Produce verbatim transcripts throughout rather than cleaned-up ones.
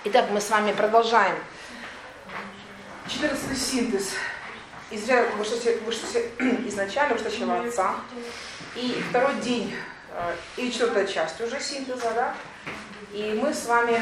Итак, мы с вами продолжаем четырнадцатый синтез из вышедшего изначально вышедшего Отца. И второй день, и четвертая часть уже синтеза, да? И мы с вами,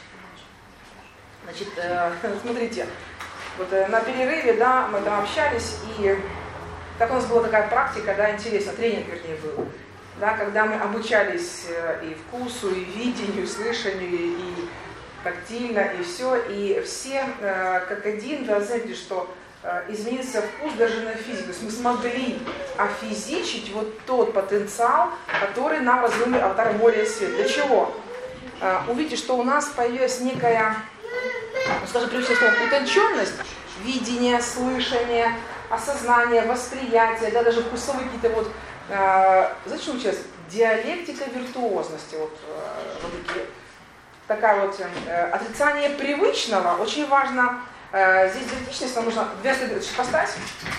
значит, смотрите, вот на перерыве, да, мы там общались, и как у нас была такая практика, да, интересно, тренинг, вернее, был, да, когда мы обучались и вкусу, и видению, и слышанию, и тактильно, и все, и все как один, да, знаете, что изменился вкус даже на физику. То есть мы смогли офизичить вот тот потенциал, который нам развернули аватар моря и свет. Для чего? Увидите, что у нас появилась некая, ну, скажем, прежде всего, утонченность видения, слышания, осознания, восприятия, да, даже вкусовые какие-то вот, э, знаете, что сейчас? Диалектика виртуозности, вот, э, вот такие. Такая вот э, отрицание привычного, очень важно. Э, здесь диалектичность, нам нужно две следующие поставить.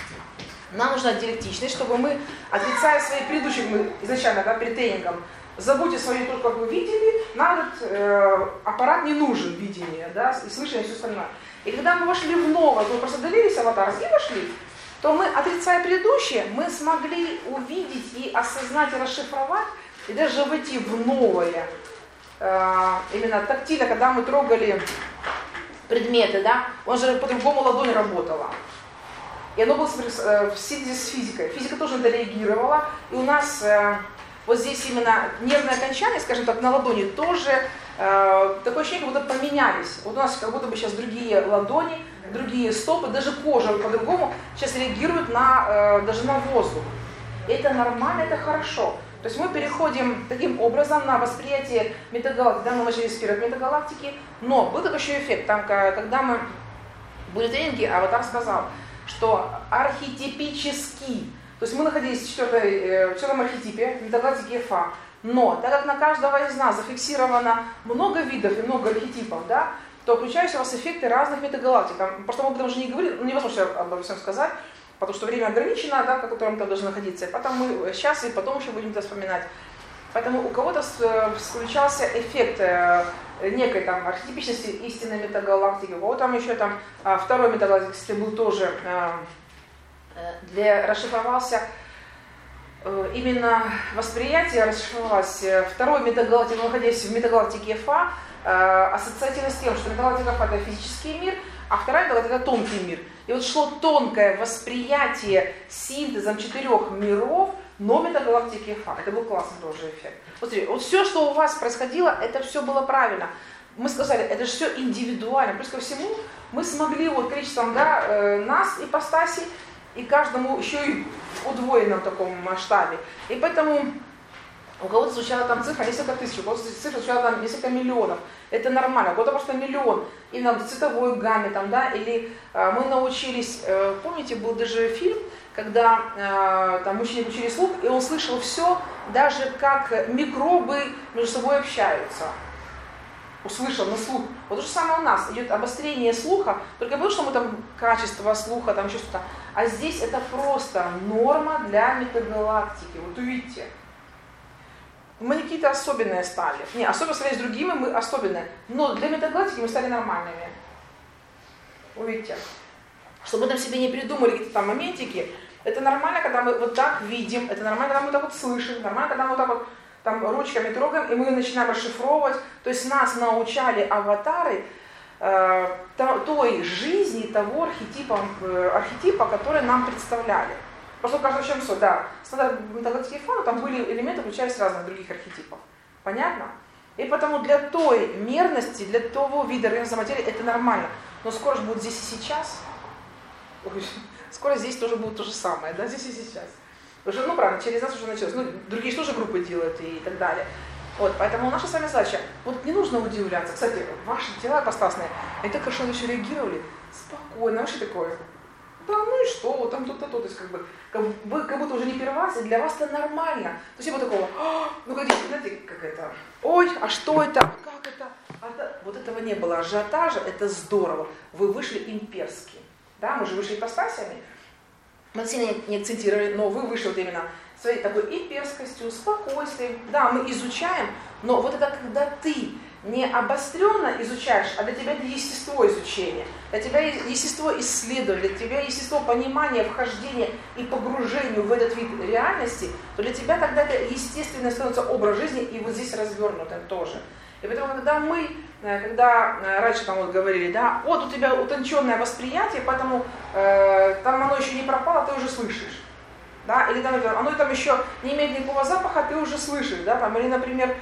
Нам нужна диалектичность, чтобы мы, отрицая свои предыдущие, мы изначально, да, перед тренингом, забудьте свою только, как вы видели, нам этот э, аппарат не нужен, видение, да, и слышание, и все остальное. И когда мы вошли в новое, мы просто долились аватар и вошли, то мы, отрицая предыдущее, мы смогли увидеть и осознать, и расшифровать, и даже войти в новое. Именно тактильно, когда мы трогали предметы, да, он же по-другому ладонь работала. И оно было в синтезе с физикой. Физика тоже на это реагировала. И у нас вот здесь именно нервное окончание, скажем так, на ладони тоже такое ощущение, как будто поменялись. Вот у нас как будто бы сейчас другие ладони, другие стопы, даже кожа по-другому сейчас реагирует на, даже на воздух. И это нормально, это хорошо. То есть мы переходим таким образом на восприятие метагалактики, да, мы начали с первой метагалактики, но был такой еще эффект, там, когда мы были тренинги, аватар сказал, что архетипически, то есть мы находились в, четвертой, в четвертом архетипе метагалактики Фа, но так как на каждого из нас зафиксировано много видов и много архетипов, да, то включаются у вас эффекты разных метагалактик. Там, просто мы об этом уже не говорили, ну, невозможно обо всем сказать, потому что время ограничено, да, в котором мы должны находиться. Потом мы сейчас и потом еще будем это вспоминать. Поэтому у кого-то включался эффект некой там архетипичности истинной метагалактики, у кого-то там еще там второй метагалактики был тоже, для, расшифровался именно восприятие, расшифровалось второй метагалактики, находясь в метагалактике Фа, ассоциативно с тем, что метагалактика Фа — это физический мир, а вторая метагалактика — это тонкий мир. И вот шло тонкое восприятие синтезом четырех миров, но метагалактики Фа. Это был классный тоже эффект. Вот, смотрите, вот все, что у вас происходило, это все было правильно. Мы сказали, это же все индивидуально. Плюс ко всему, мы смогли вот количеством, да, нас, ипостасей, и каждому еще и в удвоенном таком масштабе. И поэтому у кого-то звучала там цифра несколько тысяч, у кого-то цифра звучала там несколько миллионов. Это нормально. У кого-то просто миллион. Именно в цветовой гамме там, да, или э, мы научились, э, помните, был даже фильм, когда э, там мужчине учили слух, и он слышал все, даже как микробы между собой общаются. Услышал на слух. Вот то же самое у нас. Идет обострение слуха, только потому что мы там качество слуха, там еще что-то. А здесь это просто норма для метагалактики. Вот увидите. Мы не какие-то особенные стали. Не, особенно стали с другими, мы особенные. Но для метагалактики мы стали нормальными. Увидите. Чтобы мы там себе не придумали какие-то там моментики. Это нормально, когда мы вот так видим. Это нормально, когда мы вот так вот слышим. Нормально, когда мы вот так вот там ручками трогаем, и мы начинаем расшифровывать. То есть нас научали аватары э, той жизни, того архетипа, э, архетипа, который нам представляли. Просто каждый в чем суть, да. Стандарт метагалактики Фа, там были элементы, включались разных других архетипов. Понятно? И потому для той мерности, для того вида организма материи это нормально. Но скоро же будет здесь и сейчас. Ой, скоро здесь тоже будет то же самое, да, здесь и сейчас. Уже, ну, правда, через нас уже началось. Ну, другие же тоже группы делают и так далее. Вот, поэтому наша с вами задача, вот не нужно удивляться. Кстати, ваши тела ипостасные, они так хорошо еще реагировали, спокойно, вообще такое. Да, ну и что, там то-то, то, то есть как бы, как, вы как будто уже не первый раз, и для вас это нормально. То есть я вот такого, ну, как, знаете, как это, ой, а что это, как это, а это, вот этого не было, ажиотажа, это здорово, вы вышли имперски, да, мы же вышли ипостасями, мы сильно не акцентировали, но вы вышли вот именно своей такой имперскостью, спокойствием, да, мы изучаем, но вот это когда ты не обостренно изучаешь, а для тебя это естество изучения, для тебя естество исследования, для тебя естество понимания, вхождения и погружения в этот вид реальности, то для тебя тогда это естественно становится образ жизни, и вот здесь развернутым тоже. И поэтому, когда мы, когда раньше там вот говорили, да, вот у тебя утонченное восприятие, поэтому э, там оно еще не пропало, ты уже слышишь. Да, или там, оно там еще не имеет никакого запаха, ты уже слышишь, да, там, или, например,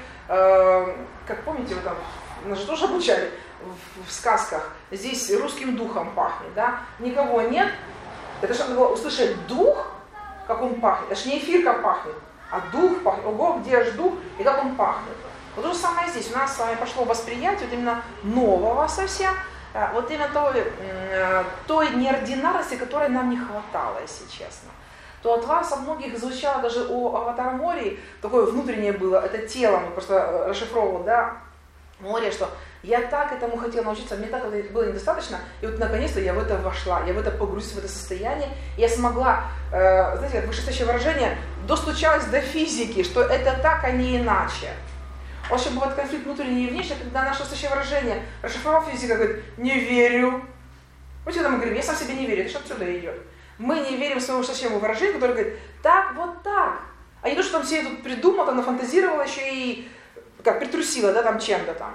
э, как помните, вы там, нас же тоже обучали в, в сказках, здесь русским духом пахнет, да, никого нет, это что надо было услышать дух, как он пахнет, это же не эфирка пахнет, а дух пахнет, ого, где же дух и как он пахнет. Вот то же самое здесь, у нас с вами пошло восприятие вот именно нового совсем, вот именно той, той неординарности, которой нам не хватало, если честно. То от вас, от многих звучало даже у Аватара Мори, такое внутреннее было, это тело, мы просто расшифровывал, да, море, что я так этому хотела научиться, мне так это было недостаточно, и вот наконец-то я в это вошла, я в это погрузилась, в это состояние, и я смогла, э, знаете, как вышестоящее выражение, достучалась до физики, что это так, а не иначе. В общем, бывает конфликт внутренний и внешний, когда наше вышестоящее выражение, расшифровав физика, говорит, не верю. Вот когда мы говорим, я сам себе не верю, это что отсюда идет? Мы не верим своему вышестоящему выражению, которое говорит, так, вот так. А не то, что там все тут придумала, там нафантазировала еще и как притрусила, да, там чем-то там.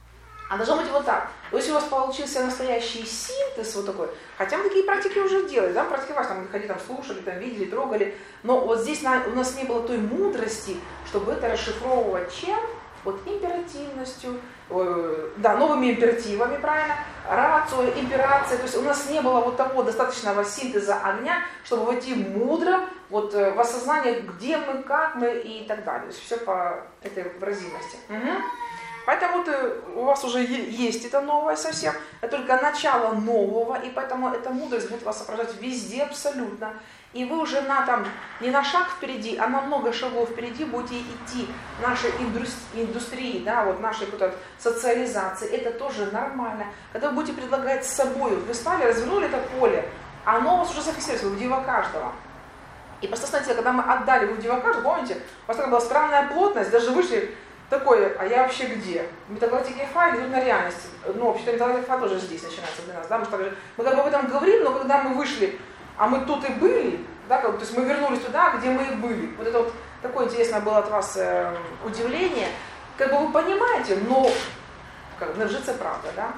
А должно быть вот так. То есть у вас получился настоящий синтез вот такой, хотя мы такие практики уже делали, да, практиковать, там, ходили, там, слушали, там, видели, трогали, но вот здесь на, у нас не было той мудрости, чтобы это расшифровывать чем? Вот императивностью, э, да, новыми императивами, правильно, рацио, имперация, то есть у нас не было вот того достаточного синтеза огня, чтобы войти мудро вот, в осознание, где мы, как мы и так далее, то есть все по этой выразимости. Угу. Поэтому вот у вас уже есть это новое совсем, это только начало нового, и поэтому эта мудрость будет вас сопровождать везде абсолютно. И вы уже на, там, не на шаг впереди, а на много шагов впереди будете идти нашей индустрии, да, вот нашей вот, социализации. Это тоже нормально. Когда вы будете предлагать с собой, вот вы стали, развернули это поле, а оно у вас уже зафиксировалось, в диво каждого. И просто смотрите, когда мы отдали в диво каждого, помните, у вас такая была странная плотность, даже вышли такое, а я вообще где? Метагалактика Фа или на реальности? Ну, вообще-то метагалактика Фа тоже здесь начинается для нас, да, мы, также, мы как бы об этом говорим, но когда мы вышли, а мы тут и были, да, как, то есть мы вернулись туда, где мы и были. Вот это вот такое интересное было от вас э, удивление. Как бы вы понимаете, но как бы житься правда, да?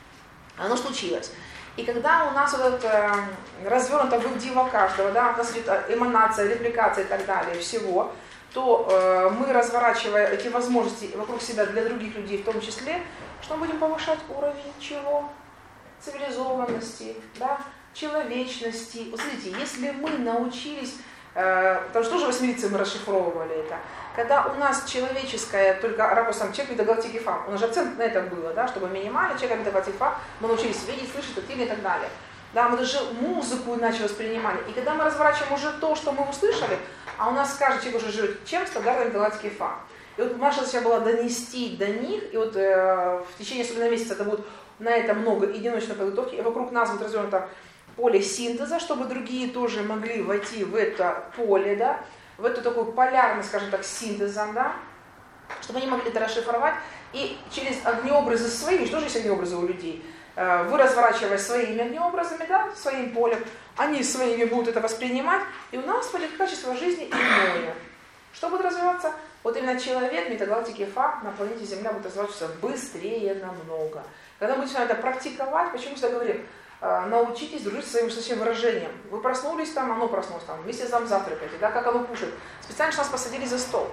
Оно случилось. И когда у нас вот это э, развернуто в диво каждого, да, у нас эманация, репликация и так далее, всего, то э, мы, разворачивая эти возможности вокруг себя для других людей в том числе, что мы будем повышать уровень чего? Цивилизованности, да? Человечности. Вот смотрите, если мы научились, э, потому что тоже восьмирицы мы расшифровывали это, когда у нас человеческое, только ракурсом человек метагалактики Фа, у нас же акцент на это было, да, чтобы минимально человек метагалактики Фа, мы научились видеть, слышать, тактильно и так далее. Да, мы даже музыку иначе воспринимали. И когда мы разворачиваем уже то, что мы услышали, а у нас каждый человек уже живет чем? Стандартами метагалактики Фа. И вот наша задача была донести до них, и вот э, в течение нескольких месяцев это будет на это много единочной подготовки, и вокруг нас будет развернуто поле синтеза, чтобы другие тоже могли войти в это поле, да, в эту такую полярность, скажем так, синтеза, да, чтобы они могли это расшифровать, и через огнеобразы свои, что же есть огнеобразы у людей, вы разворачивая своими огнеобразами, да, своим полем, они своими будут это воспринимать, и у нас будет качество жизни иное. Что будет развиваться? Вот именно человек метагалактики Фа на планете Земля будет развиваться быстрее намного. Когда мы начинаем это практиковать, почему мы всегда говорим, научитесь дружить со своим высочайшим выражением. Вы проснулись там, оно проснулось там, вместе с вами завтракаете, да, как оно кушает. Специально нас посадили за стол.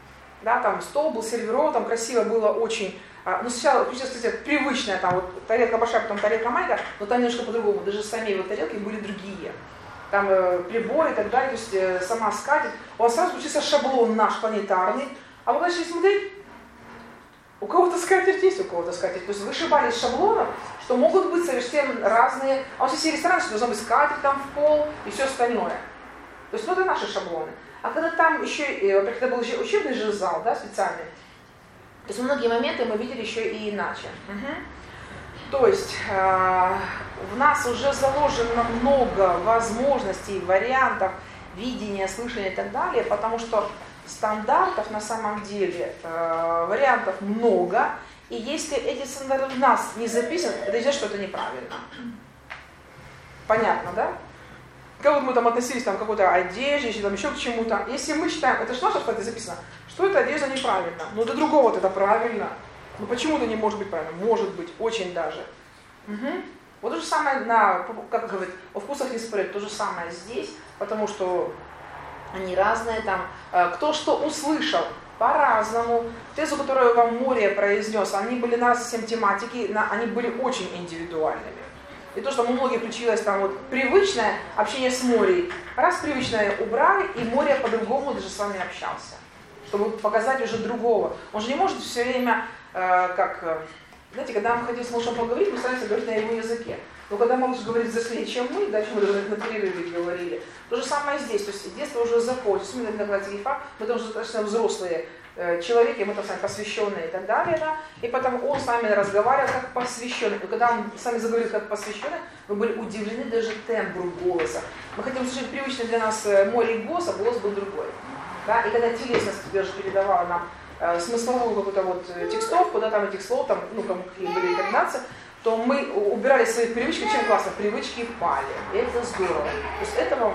Да, там стол был сервирован, там красиво было очень. Ну, сначала, кстати, привычная, там вот тарелка большая, потом тарелка маленькая, но там немножко по-другому. Даже сами его тарелки были другие. Там э, приборы и так далее, то есть э, сама скатерть. У вас сразу получился шаблон наш планетарный. А вы начали смотреть, у кого-то скатерть есть, у кого-то скатерть. То есть вышибали из шаблонов, что могут быть совершенно разные. А вот все рестораны, что должна быть скатерть там в пол и все остальное. То есть, ну, это наши шаблоны. А когда там еще, э, когда был еще учебный же зал, да, специальный, то есть многие моменты мы видели еще и иначе. Угу. То есть э, в нас уже заложено много возможностей, вариантов видения, слышания и так далее, потому что стандартов на самом деле, э, вариантов много, И если эти стандарты в нас не записаны, это значит, что это неправильно. Понятно, да? Как вот мы там относились там, к какой-то одежде, или там еще к чему-то. Если мы считаем, это же наше, что это записано, что эта одежда неправильно, но для другого это правильно. Но почему-то не может быть правильно. Может быть, очень даже. Угу. Вот то же самое, на, как говорят, о вкусах не спорят, то же самое здесь, потому что они разные там. Кто что услышал, по-разному. Тезу, которую вам Море произнес, они были на совсем тематики, на, они были очень индивидуальными. И то, что у многих включилось там вот привычное общение с Морей, раз привычное убрали, и Море по-другому даже с вами общался, чтобы показать уже другого. Он же не может все время, э, как, э, знаете, когда мы хотим с малышом поговорить, мы стараемся говорить на его языке. Но когда малыш говорит взрослее, чем мы, дальше мы даже на перерыве говорили, то же самое здесь. То есть детство уже закончилось, мы на факт, мы тоже достаточно взрослые э, человеки, мы там с вами посвященные и так далее, да, и потом он с вами разговаривал как посвященный. И когда он с вами заговорил как посвященный, вы были удивлены даже тембру голоса. Мы хотим услышать привычный для нас Море голос, а голос был другой. Да? И когда телесность даже передавала нам э, смысловую какую-то вот текстовку, да, там этих слов, там, ну, кому какие были интонации, то мы убирали свои привычки, чем классно, привычки пали. И это здорово. То есть этого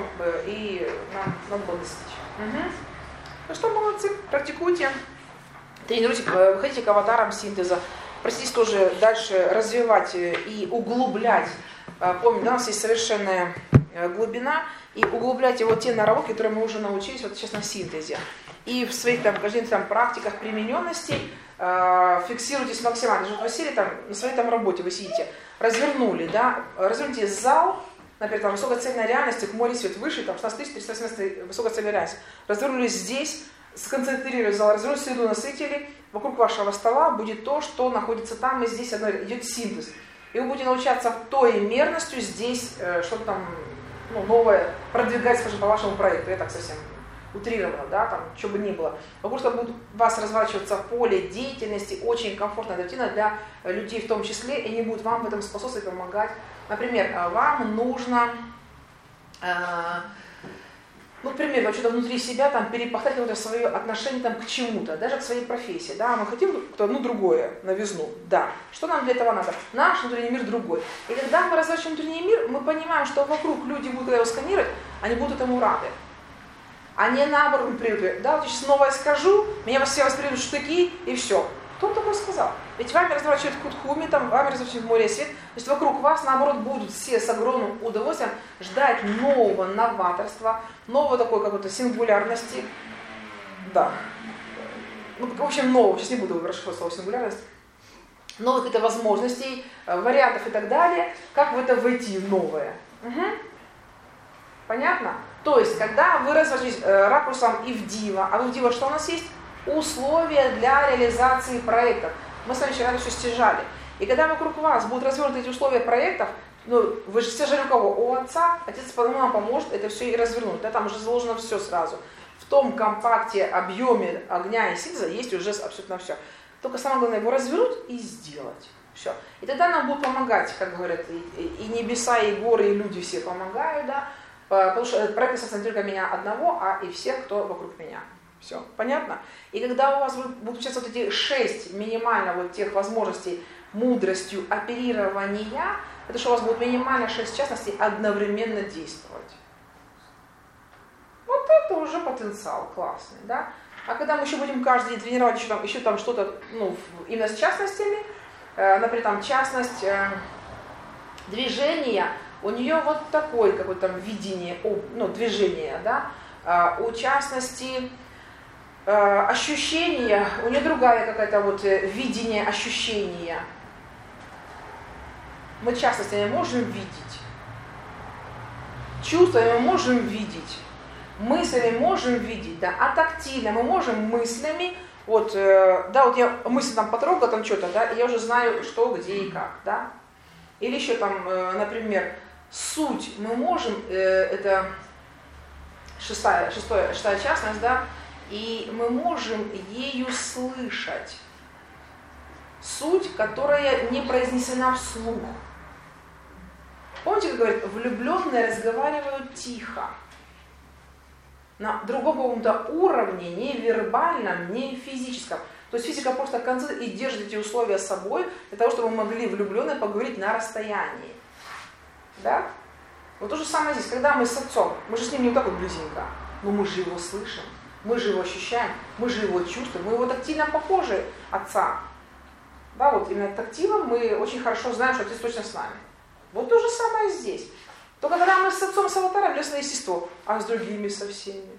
и нам надо было достичь. Угу. Ну что, молодцы, практикуйте. Тренируйте, выходите к аватарам синтеза. Проститесь тоже дальше развивать и углублять. Помните, у нас есть совершенная глубина. И углубляйте вот те наработки, которые мы уже научились вот сейчас на синтезе. И в своих там, каждых там практиках примененности фиксируйтесь максимально. Вот вы сели там, на своей там работе, вы сидите, развернули, да, разверните зал, например, там высокоцельная реальность, к Море свет выше, там шестнадцать тысяч триста восемнадцать высокоцельная реальность. Развернулись здесь, сконцентрировали зал, развернули среду насытили, вокруг вашего стола будет то, что находится там, и здесь одно, идет синтез. И вы будете научаться той мерностью здесь что-то там ну, новое продвигать, скажем, по вашему проекту. Я так совсем утрированно, да, там, что бы ни было. Потому что будет у вас разворачиваться поле деятельности очень комфортно, адаптивно для людей в том числе, и они будут вам в этом способствовать, помогать. Например, вам нужно, э, ну, например, вы что-то внутри себя там перепахать какое-то свое отношение там, к чему-то, даже к своей профессии, да, мы хотим кто-то, ну, другое, новизну, да. Что нам для этого надо? Наш внутренний мир другой. И когда мы разворачиваем внутренний мир, мы понимаем, что вокруг люди будут, когда его сканировать, они будут этому рады. А не наоборот привыкли. Да, вот я сейчас новое скажу, меня все воспримут штыки, и все. Кто такое сказал? Ведь вами разворачивает Кутхуми, там, вами разворачивает Море свет. То есть вокруг вас, наоборот, будут все с огромным удовольствием ждать нового новаторства, нового такой какой-то сингулярности. Да. Ну, в общем, нового. Сейчас не буду расшифровать слово сингулярность. Новых каких-то возможностей, вариантов и так далее. Как в это войти в новое? Угу. Понятно? То есть, когда вы разворачиваетесь э, ракурсом и в Дива, а в Дива что у нас есть? Условия для реализации проектов. Мы с вами вчера это все стяжали. И когда вокруг вас будут развернуты эти условия проектов, ну, вы же стяжали у кого? У отца, отец вам поможет это все и развернуть. Да, там уже заложено все сразу. В том компакте, объеме огня и синтеза есть уже абсолютно все. Только самое главное его развернуть и сделать. Все. И тогда нам будут помогать, как говорят, и, и, и небеса, и горы, и люди все помогают, да. Потому что этот проект касается не только меня одного, а и всех, кто вокруг меня. Все, понятно? И когда у вас будут сейчас вот эти шесть минимально вот тех возможностей мудростью оперирования, это что у вас будет минимально шесть частностей одновременно действовать. Вот это уже потенциал классный, да? А когда мы еще будем каждый день тренировать еще там, еще там что-то, ну, именно с частностями, э, например, там частность э, движения, у нее вот такое какое-то там видение, ну, движения, да, а, у частности а, ощущения, у нее другая какая-то вот видение ощущения. Мы частностями можем видеть, чувствами мы можем видеть, мыслями можем видеть, да, а тактильно мы можем мыслями, вот, э, да, вот я мысль там потрогала, там что-то, да, и я уже знаю, что, где и как, да. Или еще там, э, например, суть мы можем, э, это шестая, шестая, шестая частность, да, и мы можем ею слышать суть, которая не произнесена вслух. Помните, как говорят, влюбленные разговаривают тихо. На другом каком-то уровне, не вербальном, не физическом. То То есть физика просто концентрирует и держит эти условия с собой, для того, чтобы мы могли влюбленные поговорить на расстоянии. Да? Вот то же самое здесь, когда мы с отцом, мы же с ним не вот так вот близенько, но мы же его слышим, мы же его ощущаем, мы же его чувствуем, мы его тактильно похожи отца. Да, вот именно тактилом мы очень хорошо знаем, что отец точно с нами. Вот то же самое здесь. Только когда мы с отцом с аватаром лесное естество, а с другими со всеми.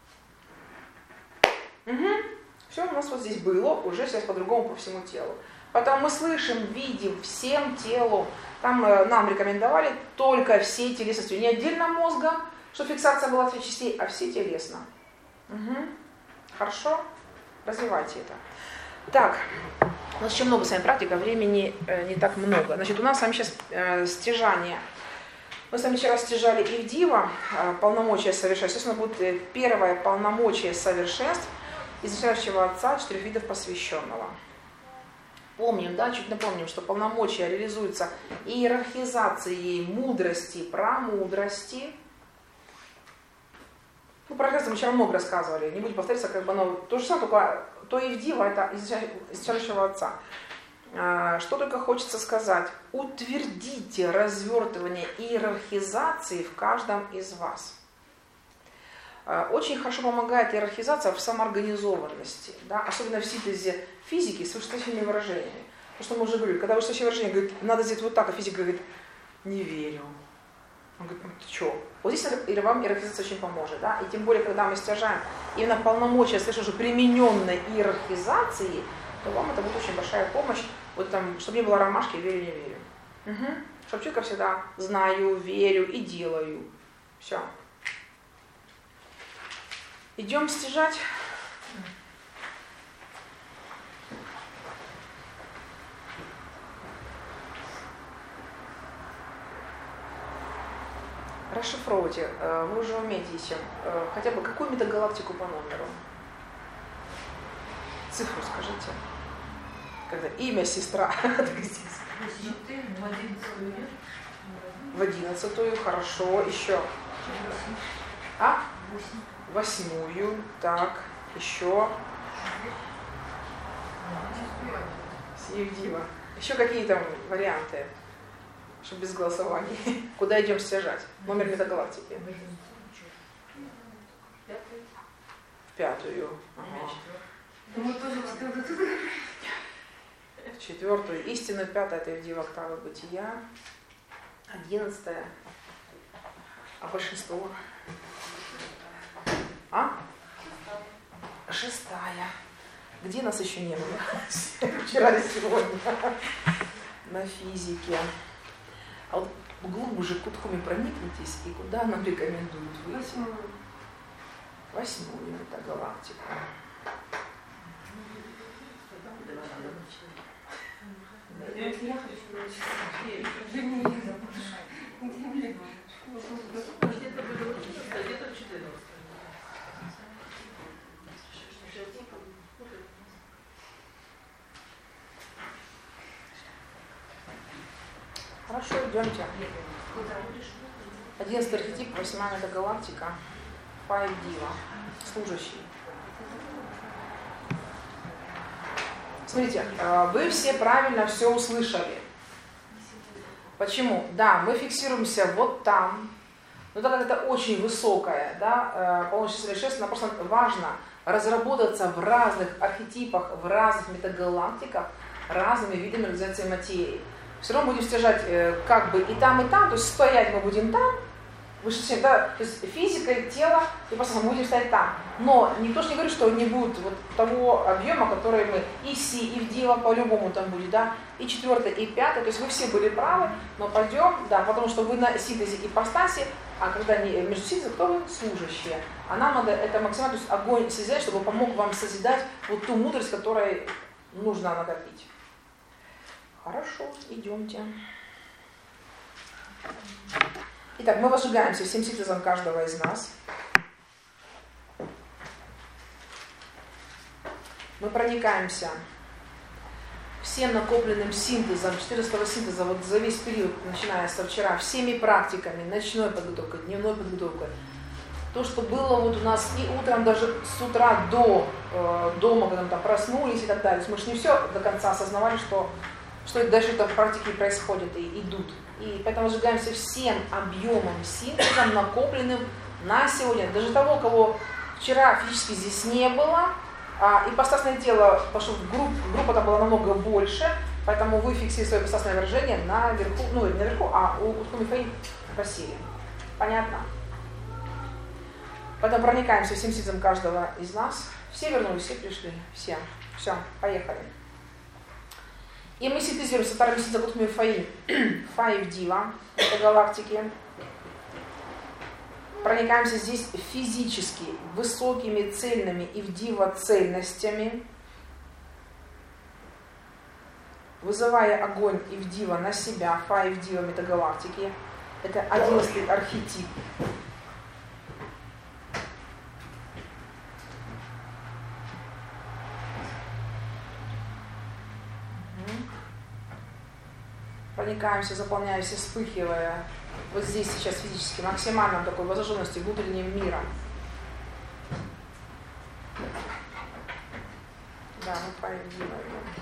Угу. Все у нас вот здесь было, уже сейчас по-другому по всему телу. Поэтому мы слышим, видим всем телом. Там э, нам рекомендовали только все телесности. Не отдельно мозгом, чтобы фиксация была всех частей, а все телесно. Угу. Хорошо? Развивайте это. Так, у нас еще много с вами практика, времени э, не так много. Значит, у нас с вами сейчас э, стяжание. Мы с вами вчера стяжали Ивдива, э, полномочия совершенств. Сейчас у нас будет э, первое полномочие совершенств изначающего отца, четырех видов посвященного. Помним, да, чуть напомним, что полномочия реализуются иерархизацией мудрости, прамудрости. Ну, про это мы вчера много рассказывали, не будем повторяться, как бы оно то же самое, только то Ивдива, это изначающего отца. Что только хочется сказать, утвердите развертывание иерархизации в каждом из вас. Очень хорошо помогает иерархизация в самоорганизованности, да? Особенно в синтезе физики с вышестоящими выражениями. Потому что мы уже говорили, когда вышестоящее выражение говорит, надо сделать вот так, а физика говорит, не верю. Он говорит, ну ты что? Вот здесь вам иерархизация очень поможет. Да? И тем более, когда мы стяжаем именно полномочия, слышу, уже примененной иерархизации, то вам это будет очень большая помощь. Вот там, чтобы не было ромашки, верю, не верю. Угу. Чтобы четко всегда знаю, верю и делаю. Все. Идем стяжать. Расшифровывайте. Вы уже умеете хотя бы какую метагалактику по номеру? Цифру скажите. Когда имя сестра. В одиннадцатую, хорошо. Еще. А? Восьмую, так, еще. Евдива. Еще какие там варианты, чтобы без голосований. Куда идем стяжать? Номер метагалактики. В пятую. Ага. В четвертую. Истинную, пятая, это Евдива, октава бытия. Одиннадцатая. А большинство? А? Шестая. Где нас еще не было? Вчера и сегодня. На физике. А вот глубже к Кутхуме проникнитесь, и куда нам рекомендуют выйти? Восьмую. Восьмую, это галактика. Хорошо, идемте. Одиннадцатый архетип, восьмая метагалактика. Five Diva. Служащий. Смотрите, вы все правильно все услышали. Почему? Да, мы фиксируемся вот там. Но так как это очень высокое, да, полночное совершенство, нам просто важно разработаться в разных архетипах, в разных метагалактиках, разными видами реализации материи. Все равно будем стяжать э, как бы и там, и там, то есть стоять мы будем там, выше, да, то есть физика и тело, и просто мы будем стоять там. Но никто же не говорит, что не будет вот того объема, который мы и Си, и Вдива по-любому там будет, да, и четвертое, и пятое, то есть вы все были правы, но пойдем, да, потому что вы на синтезе ипостаси, а когда не между синтезом, кто вы? Служащие. А нам надо это максимально, то есть огонь созидать, чтобы помог вам созидать вот ту мудрость, которой нужно накопить. Хорошо, идемте. Итак, мы возжигаемся всем синтезом каждого из нас. Мы проникаемся всем накопленным синтезом, четырнадцатого синтеза, вот за весь период, начиная со вчера, всеми практиками, ночной подготовкой, дневной подготовкой, то, что было вот у нас и утром, даже с утра до э, дома, когда мы там проснулись и так далее. Мы же не все до конца осознавали, что, что дальше там в практике происходит и идут. И поэтому сжигаемся всем объемом синтезом, накопленным на сегодня. Даже того, кого вчера физически здесь не было, а ипостасное тело, пошло в группу, группа там была намного больше, поэтому вы фиксируете свое ипостасное выражение наверху, ну не наверху, а у Кутхуми Фаим просили. Понятно? Поэтому проникаемся всем синтезом каждого из нас. Все вернулись, все пришли. Все. Все, поехали. И мы синтезируем со вторым синтезом Кутхуми Фаим Фаив Дива, это галактики. Проникаемся здесь физически высокими цельными и вдива цельностями, вызывая огонь и вдива на себя, фа и вдива метагалактики. Это одиннадцатый архетип. Проникаемся, заполняемся, вспыхивая вот здесь сейчас физически максимальном такой возраженности внутренним миром. Да, мы пойдем.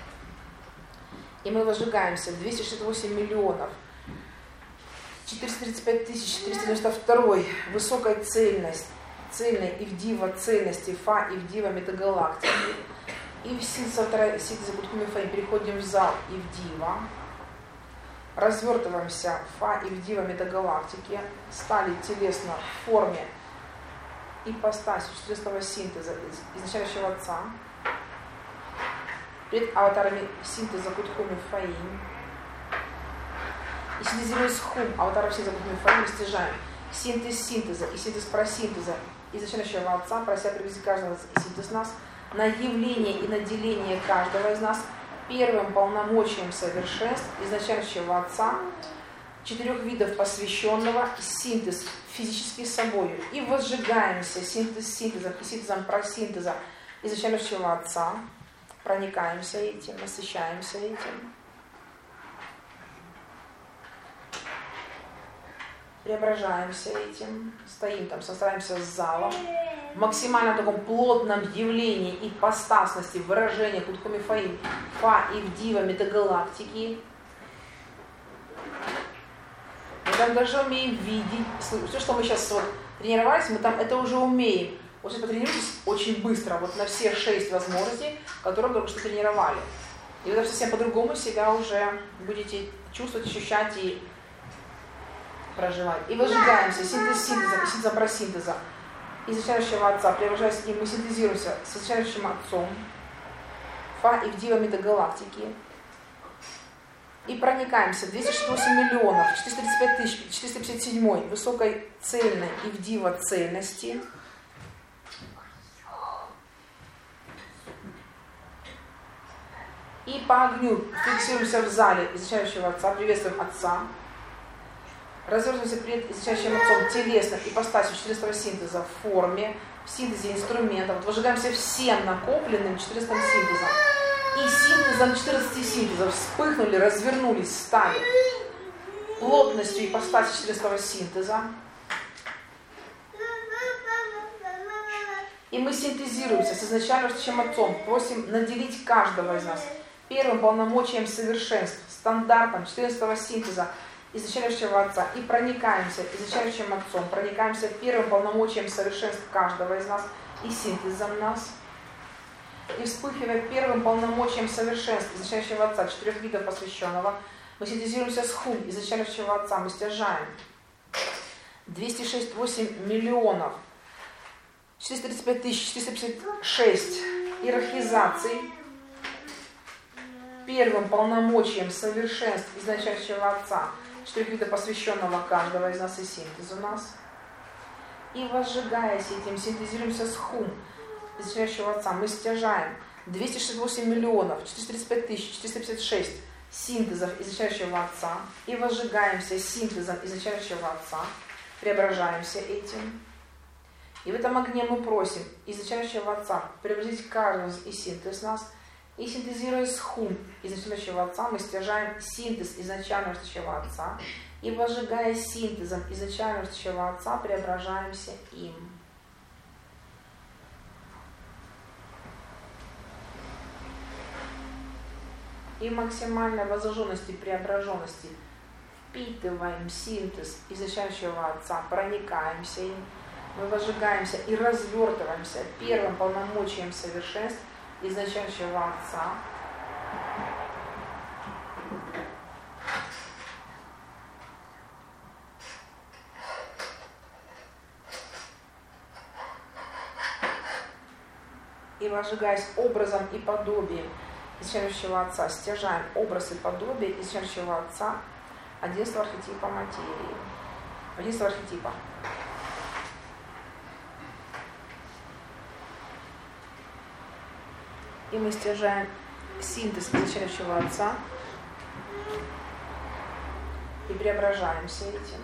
И мы возжигаемся двести шестьдесят восемь миллионов четыреста тридцать пять тысяч четыреста девяносто два высокой цельности, цельной и вдива цельности фа и вдива метагалактики. И в синтезе Кутхуми Фаим переходим в зал и вдива. Развертываемся фа и вдива метагалактики, стали телесно в форме ипостаси четырнадцатого синтеза изначального Отца. Перед аватарами синтеза Кутхуми Фаим. И синтезируя с хум аватаров синтеза Кутхуми Фаим, стяжаем синтез синтеза и синтез просинтеза изначального Отца, прося привести каждого из синтез нас на явление и наделение каждого из нас первым полномочием совершенств изначального Отца, четырех видов посвященного, синтез физически собою. И возжигаемся синтез синтезом и синтезом просинтеза изначального Отца, проникаемся этим, насыщаемся этим. Преображаемся этим, стоим там, состраиваемся с залом, в максимально таком плотном явлении и ипостасности выражения Кутхуми Фаим, фа и вдива метагалактики. Мы там даже умеем видеть, все, что мы сейчас вот тренировались, мы там это уже умеем. Вот сейчас потренируйтесь очень быстро, вот на все шесть возможностей, которые только что тренировали. И вы совсем по-другому себя уже будете чувствовать, ощущать и проживать. И возжигаемся синтез синтеза и синтеза просинтеза изначального Отца, преображаясь, и мы синтезируемся с изначальным Отцом, фа и вдива метагалактики, и проникаемся двести шестьдесят восемь миллионов четыреста тридцать пять тысяч четыреста пятьдесят семь высокой цельной и вдива цельности, и по огню фиксируемся в зале изначального Отца, приветствуем Отца. Развернемся перед изучающим Отцом телесно ипостасью четырнадцатого синтеза в форме, в синтезе инструментов. Вот возжигаемся всем накопленным четырнадцатым синтезом. И синтезом четырнадцати синтезов вспыхнули, развернулись, стали плотностью ипостаси четырнадцатого синтеза. И мы синтезируемся с изначальным Отцом, просим наделить каждого из нас первым полномочием совершенств, стандартом четырнадцатого синтеза изначального Отца, и проникаемся изначальным Отцом, проникаемся первым полномочием совершенств каждого из нас и синтезом нас, и вспыхивая первым полномочием совершенств изначального Отца, четырех видов посвященного, мы синтезируемся с хум изначального Отца, мы стяжаем двести шестьдесят восемь миллионов четыреста тридцать пять тысяч четыреста пятьдесят шесть иерархизаций первым полномочием совершенств изначального Отца, четырех видов посвященного каждого из нас и синтез у нас. И возжигаясь этим, синтезируемся с хум изначального Отца. Мы стяжаем двести шестьдесят восемь миллионов четыреста тридцать пять тысяч четыреста пятьдесят шесть синтезов изначального Отца. И возжигаемся синтезом изначального Отца. Преображаемся этим. И в этом огне мы просим изначального Отца преобразить каждого из синтез нас. И синтезируя с хум изначального Отца, мы стяжаем синтез изначального Отца. И возжигая синтезом изначального Отца, преображаемся им. и максимальной возраженности, преображенности впитываем синтез изначального Отца, проникаемся им, мы возжигаемся и развертываемся первым полномочием совершенств изначального Отца. И возжигаясь образом и подобием изначального Отца, стяжаем образ и подобие изначального Отца, одиннадцатого архетипа материи. одиннадцатого архетипа. И мы стяжаем синтез изначального Отца и преображаемся этим.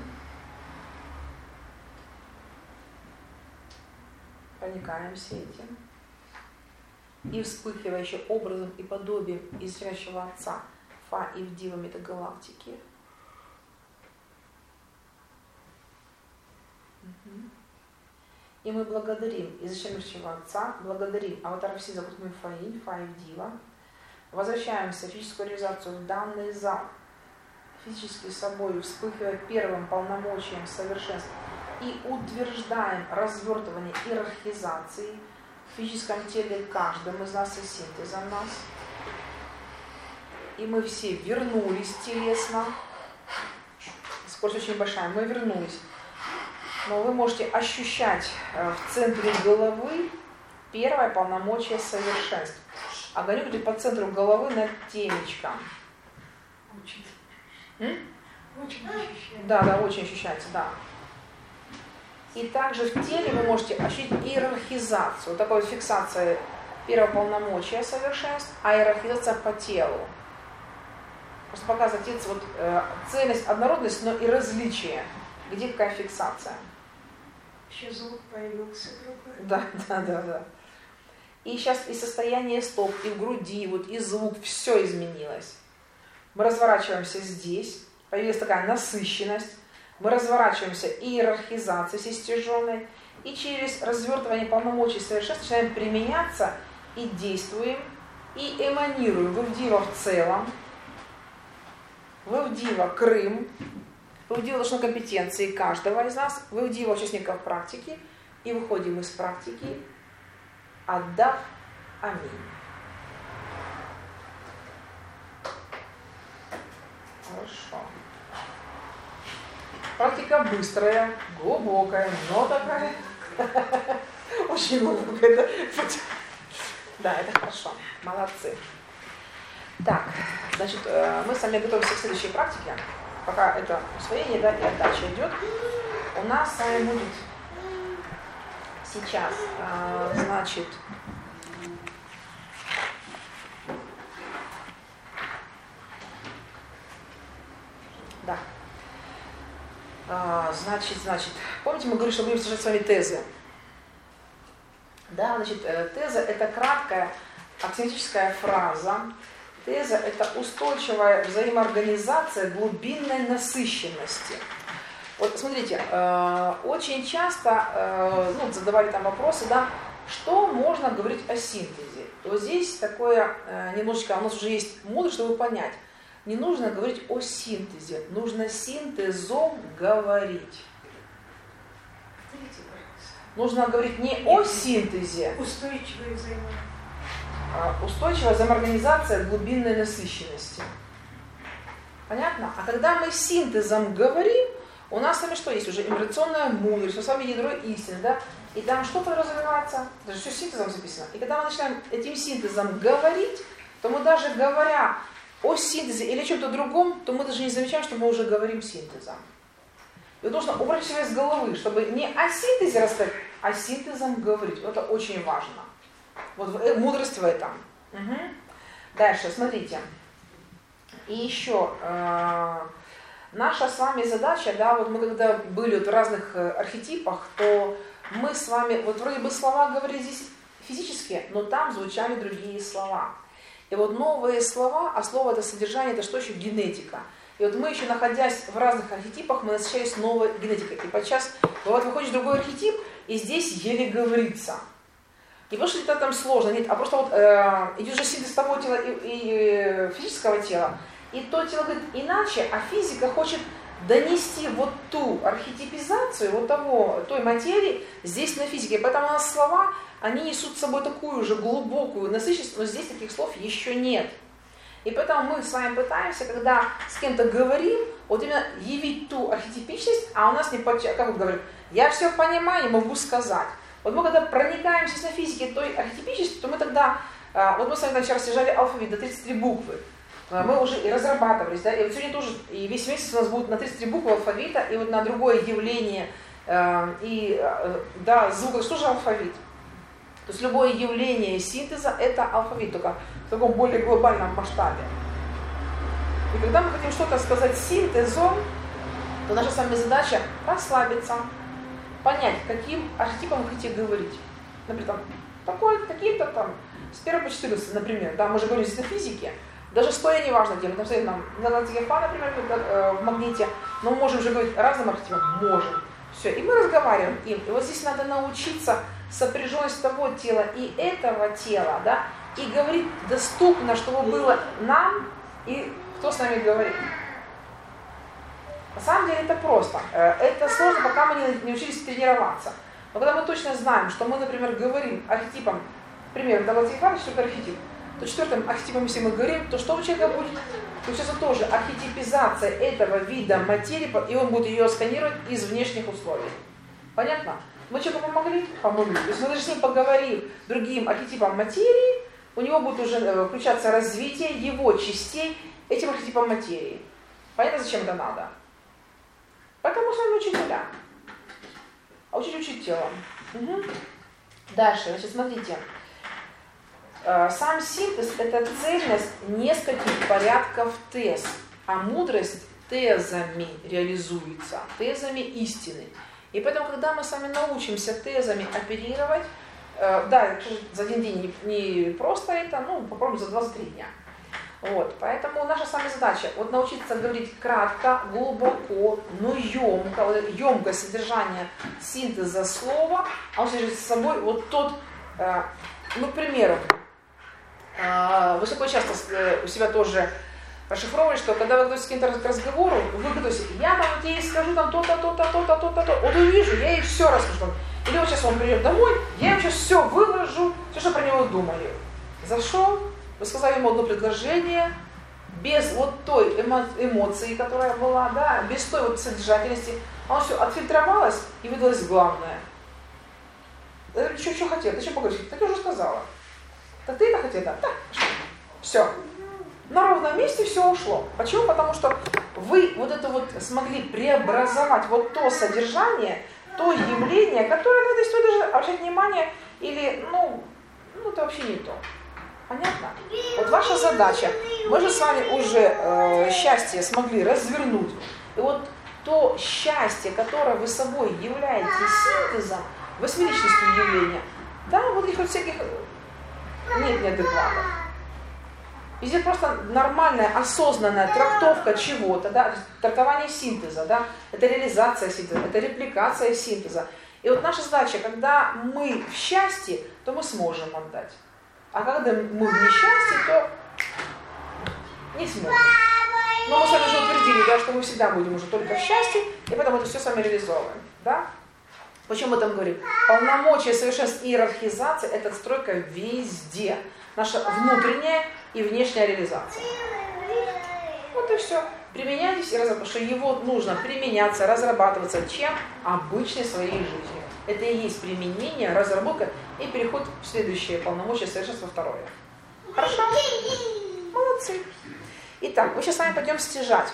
Проникаемся этим. И вспыхивающим образом и подобием изначального Отца Фа и в Дива метагалактики. Угу. И мы благодарим изначального Отца, благодарим аватара Все зовут Мифаинь, Фа и в Дива. Возвращаемся в физическую реализацию в данный зал, физически собой вспыхивая первым полномочием совершенства и утверждаем развертывание иерархизации в физическом теле каждым из нас и синтезом нас. И мы все вернулись телесно. Скорость очень большая. Мы вернулись. Но вы можете ощущать в центре головы первое полномочие совершенств. Огонек идет по центру головы над темечком. Очень. М? Очень ощущается. Да, да, очень ощущается, да. И также в теле вы можете ощутить иерархизацию. Вот такая вот фиксация первого полномочия совершенств, а иерархизация по телу. Просто показывает вот, э, цельность, однородность, но и различие. Где какая фиксация. Еще звук появился другой. Да, да, да, да. И сейчас и состояние стоп, и в груди, вот, и звук, все изменилось. Мы разворачиваемся здесь, появилась такая насыщенность. Мы разворачиваемся иерархизацией стяженной, и через развертывание полномочий совершенств начинаем применяться и действуем, и эманируем в Ивдива в целом, в Ивдива Крым, в Ивдива должны компетенции каждого из нас, в Ивдива участников практики, и выходим из практики, отдав аминь. Хорошо. Практика быстрая, глубокая, но такая очень глубокая. Да? Да, это хорошо. Молодцы. Так, значит, мы с вами готовимся к следующей практике. Пока это усвоение, да, и отдача идет. У нас с вами будет сейчас, значит, да. А, значит, значит, помните, мы говорили, что будем содержать с вами тезы. Да, значит, теза – это краткая аксиоматическая фраза. Теза – это устойчивая взаимоорганизация глубинной насыщенности. Вот смотрите, очень часто ну, задавали там вопросы, да, что можно говорить о синтезе. Вот здесь такое немножечко, у нас уже есть мудрость, чтобы понять. Не нужно говорить о синтезе, нужно синтезом говорить. Нужно говорить не о синтезе. Устойчивая взаимоорганизация. Устойчивая взаимоорганизация глубинной насыщенности. Понятно? А когда мы синтезом говорим, у нас с вами что есть? Уже информационная мудрость, с вами ядро истины, да? И там что подразумевается? Даже все синтезом записано. И когда мы начинаем этим синтезом говорить, то мы даже говоря о синтезе или о чем-то другом, то мы даже не замечаем, что мы уже говорим синтезом. И вот нужно убрать себя из головы, чтобы не о синтезе рассказать, а синтезом говорить. Это очень важно. Вот мудрость в этом. Угу. Дальше, смотрите. И еще э, наша с вами задача, да, вот мы когда были вот в разных архетипах, то мы с вами, вот вроде бы слова говорили здесь физически, но там звучали другие слова. И вот новые слова, а слово это содержание, это что еще? Генетика. И вот мы еще, находясь в разных архетипах, мы насыщались новой генетикой. И подчас, бывает, выходишь в другой архетип, и здесь еле говорится. Не потому что это там сложно, нет, а просто вот э, идет же синтез того тела и, и физического тела. И то тело говорит иначе, а физика хочет донести вот ту архетипизацию вот того, той материи здесь на физике. Поэтому у нас слова, они несут с собой такую же глубокую насыщенность, но здесь таких слов еще нет. И поэтому мы с вами пытаемся, когда с кем-то говорим, вот именно явить ту архетипичность, а у нас не подчеркнуть, как вот говорят, я все понимаю, не могу сказать. Вот мы когда проникаемся на физике той архетипичности, то мы тогда, вот мы с вами вчера стяжали алфавит до тридцати три буквы, мы уже и разрабатывались, да, и вот сегодня тоже, и весь месяц у нас будет на тридцать три буквы алфавита, и вот на другое явление, и, да, звук, что же алфавит? То есть любое явление синтеза – это алфавит, только в таком более глобальном масштабе. И когда мы хотим что-то сказать синтезом, то наша с вами задача расслабиться, понять, каким архетипом вы хотите говорить. Например, там, такой, такие-то там, с первого по четырнадцатый, например, да, мы же говорим здесь на физике, даже стоя не важно где, мы там стоим на латигефа, например, в магните, но мы можем же говорить разным архетипом, можем. Все, и мы разговариваем им. И вот здесь надо научиться сопряженность того тела и этого тела, да, и говорить доступно, чтобы было нам и кто с нами говорит. На самом деле это просто. Это сложно, пока мы не, не учились тренироваться. Но когда мы точно знаем, что мы, например, говорим архетипом, например, Далатифа, что это архетип, то четвертым архетипом, если мы говорим, то что у человека будет? Получается тоже архетипизация этого вида материи, и он будет ее сканировать из внешних условий. Понятно? Мы человеку помогли? Помогли. То есть мы даже с ним поговорив другим архетипом материи, у него будет уже включаться развитие его частей этим архетипом материи. Понятно, зачем это надо? Поэтому с вами учителя. А учить учить телом. Угу. Дальше, значит, смотрите. Сам синтез – это цельность нескольких порядков тез, а мудрость тезами реализуется, тезами истины. И поэтому, когда мы с вами научимся тезами оперировать, э, да, за один день не, не просто это, ну, попробуем за двадцать три дня. Вот, поэтому наша с вами задача вот научиться говорить кратко, глубоко, но емко, вот емкое содержание синтеза слова, а он содержит с собой вот тот, э, ну, к примеру, э, вы такое часто у себя тоже расшифровывали, что когда вы готовитесь к какому-то разговору, вы готовитесь, я там ей скажу там то-то, то-то, то-то, то-то, то, вот увижу, я ей все расскажу. Или вот сейчас он придет домой, я ему сейчас все выложу, все, что про него думали. Зашел, вы сказали ему одно предложение, без вот той эмо- эмоции, которая была, да, без той вот содержательности, а он все отфильтровалось и выдалось главное. Что, что хотел? Ты что поговоришь? Так я уже сказала. Так ты это хотел? Да. Так, все. На ровном месте все ушло. Почему? Потому что вы вот это вот смогли преобразовать вот то содержание, то явление, которое на это стоит даже обращать внимание, или, ну, ну, это вообще не то. Понятно? Вот ваша задача, мы же с вами уже э, счастье смогли развернуть. И вот то счастье, которое вы собой являете синтезом, восьмиличностью явления, да, вот их вот всяких нет неадекватов. Везде просто нормальная, осознанная трактовка чего-то, да, трактование синтеза, да, это реализация синтеза, это репликация синтеза. И вот наша задача, когда мы в счастье, то мы сможем отдать. А когда мы в несчастье, то не сможем. Но мы с вами уже утвердили, да, что мы всегда будем уже только в счастье, и поэтому это все с вами реализовываем. Да? Почему мы там говорим? Полномочия, совершенства, иерархизация – это стройка везде. Наша внутренняя и внешняя реализация. Вот и все. Применяйтесь и разрабатывайте, потому что его нужно применяться, разрабатываться чем? Обычной своей жизнью. Это и есть применение, разработка и переход в следующее полномочие совершенства второе. Хорошо? Молодцы. Итак, мы сейчас с вами пойдем стяжать.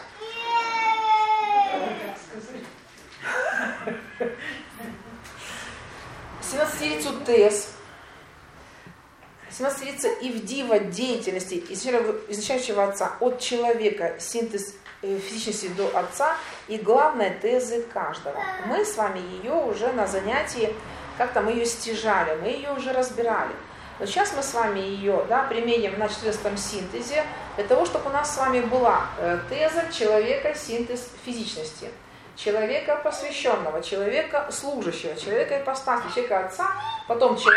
семнадцатилицу тез, семнадцатилица Ивдива деятельности, изначающего отца от человека, синтез физичности до отца и главное тезы каждого. Мы с вами ее уже на занятии, как-то мы ее стяжали, мы ее уже разбирали. Но сейчас мы с вами ее, да, применим на четырнадцатом синтезе для того, чтобы у нас с вами была э, теза человека, синтез физичности. Человека посвященного, человека служащего, человека ипостаси, человека отца, потом человека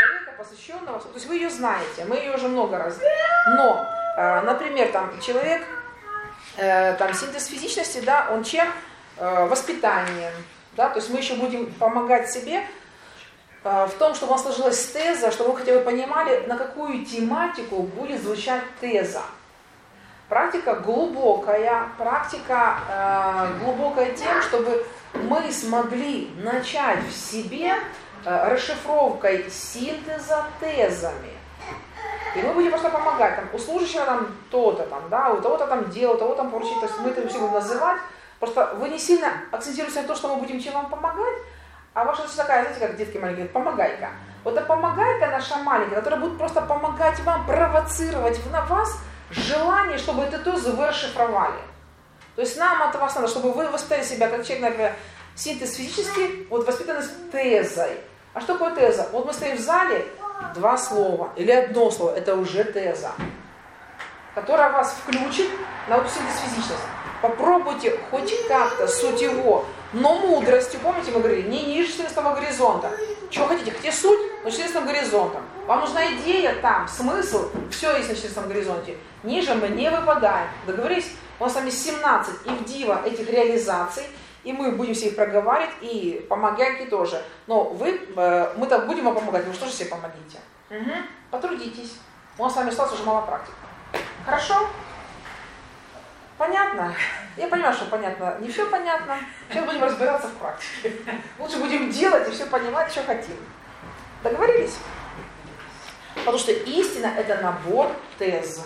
посвященного, то есть вы ее знаете, мы ее уже много раз. Но, э, например, там человек, э, там синтез физичности, да, он чем? Э, воспитанием, да, то есть мы еще будем помогать себе э, в том, чтобы у нас сложилась теза, чтобы вы хотя бы понимали, на какую тематику будет звучать теза. Практика глубокая, практика э, глубокая тем, чтобы мы смогли начать в себе э, расшифровкой синтеза тезами. И мы будем просто помогать. Там, у служащего там то-то, там, да, у того-то там дело, у того там поручить. То есть мы это все будем называть. Просто вы не сильно акцентируете на то, что мы будем чем вам помогать, а ваша задача такая, знаете, как детки маленькие, помогайка. Вот эта помогайка наша маленькая, которая будет просто помогать вам, провоцировать на вас желание, чтобы эту тезу вы расшифровали. То есть нам от вас надо, чтобы вы воспитали себя как человек, например, синтез физический, вот воспитанность тезой. А что такое теза? Вот мы стоим в зале, два слова или одно слово, это уже теза, которая вас включит на вот синтез физичность. Попробуйте хоть как-то суть его, но мудростью, помните, мы говорили, не ниже четырнадцатого горизонта. Чего хотите? Хотите суть, но четырнадцатым горизонтом. Вам нужна идея там, смысл, все есть на четырнадцатом горизонте. Ниже мы не выпадаем. Договорились? У нас с вами семнадцать ивдива этих реализаций, и мы будем все их проговаривать, и помогайки тоже. Но вы, э, мы так будем вам помогать, вы что же себе помогите? Угу. Потрудитесь. У нас с вами осталось уже мало практики. Хорошо? Понятно? Я понимаю, что понятно. Не все понятно. Сейчас будем разбираться в практике. Лучше будем делать и все понимать, что хотим. Договорились? Потому что истина – это набор тез.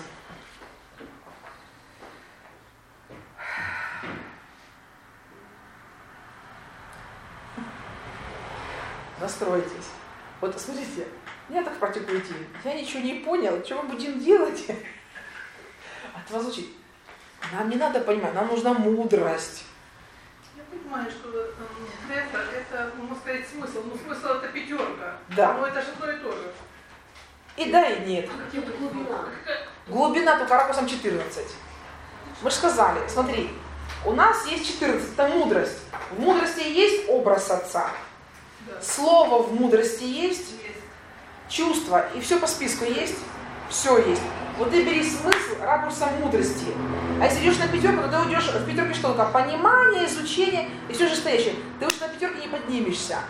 Настройтесь. Вот смотрите, я так практикую идти. Я ничего не понял, что мы будем делать? От вас звучит. Нам не надо понимать, нам нужна мудрость. Я понимаю, что это, это, можно сказать, смысл. Но смысл это пятерка. Да. Но это же одно и то же. И да, и нет. Это глубина. Глубина только ракурсом четырнадцать. Мы же сказали, смотри, у нас есть четырнадцать, это мудрость. В мудрости есть образ Отца. Да. Слово в мудрости есть. Есть. Чувство. И все по списку есть. Все есть. Вот ты бери смысл ракурсом мудрости. А если идешь на пятерку, то ты уйдешь в пятерке что такое? Понимание, изучение и все же стоящее. Ты уж на пятерке не поднимешься.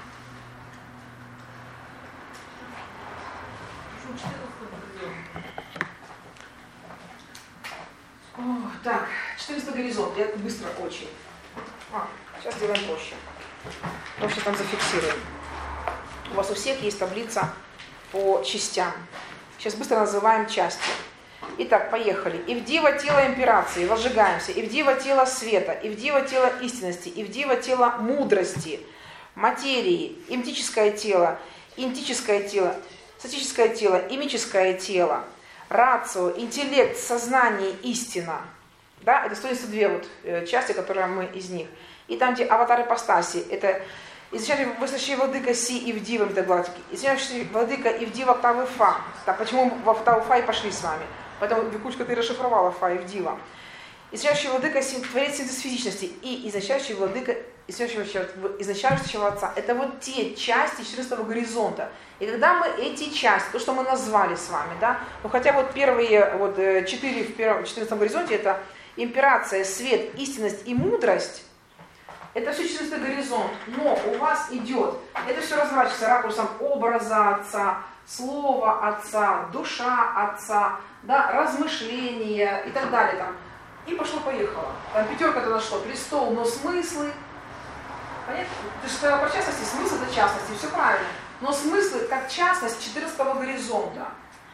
О, так, четырнадцатый горизонт. Я быстро очень. А, сейчас сделаем проще. Мы сейчас там зафиксируем. У вас у всех есть таблица по частям. Сейчас быстро называем части. Итак, поехали. Ивдива тело имперации, возжигаемся. Ивдива тело света, Ивдива тело истинности, Ивдива тело мудрости, материи, имтическое тело, интическое тело, статическое тело, имическое тело, рацио, интеллект, сознание, истина. Да, это сто девяносто две вот, э, части, которые мы из них. И там, где аватар ипостаси, это изначально высочий владыка Си Ивдива метагалактики, изначально владыка Ивдива октавы Фа. Так, почему мы в октаву Фа и пошли с вами? Поэтому Викучка ты расшифровала Фа Ивдива. Изначающий владыка творец синтез физичности и изначающий владыка изначающего Отца. Это вот те части четырнадцатого горизонта. И когда мы эти части, то, что мы назвали с вами, да, ну хотя вот первые вот, четыре в первом четырнадцатом горизонте, это имперация, свет, истинность и мудрость, это все четырнадцатый горизонт. Но у вас идет, это все разворачивается ракурсом образа Отца, слова Отца, душа Отца, да, размышления и так далее там. И пошло-поехало. Там пятерка туда что? Престол, но смыслы. Понятно? Ты же сказала про частности, смысл это частности, все правильно. Но смыслы как частность четырнадцатого горизонта.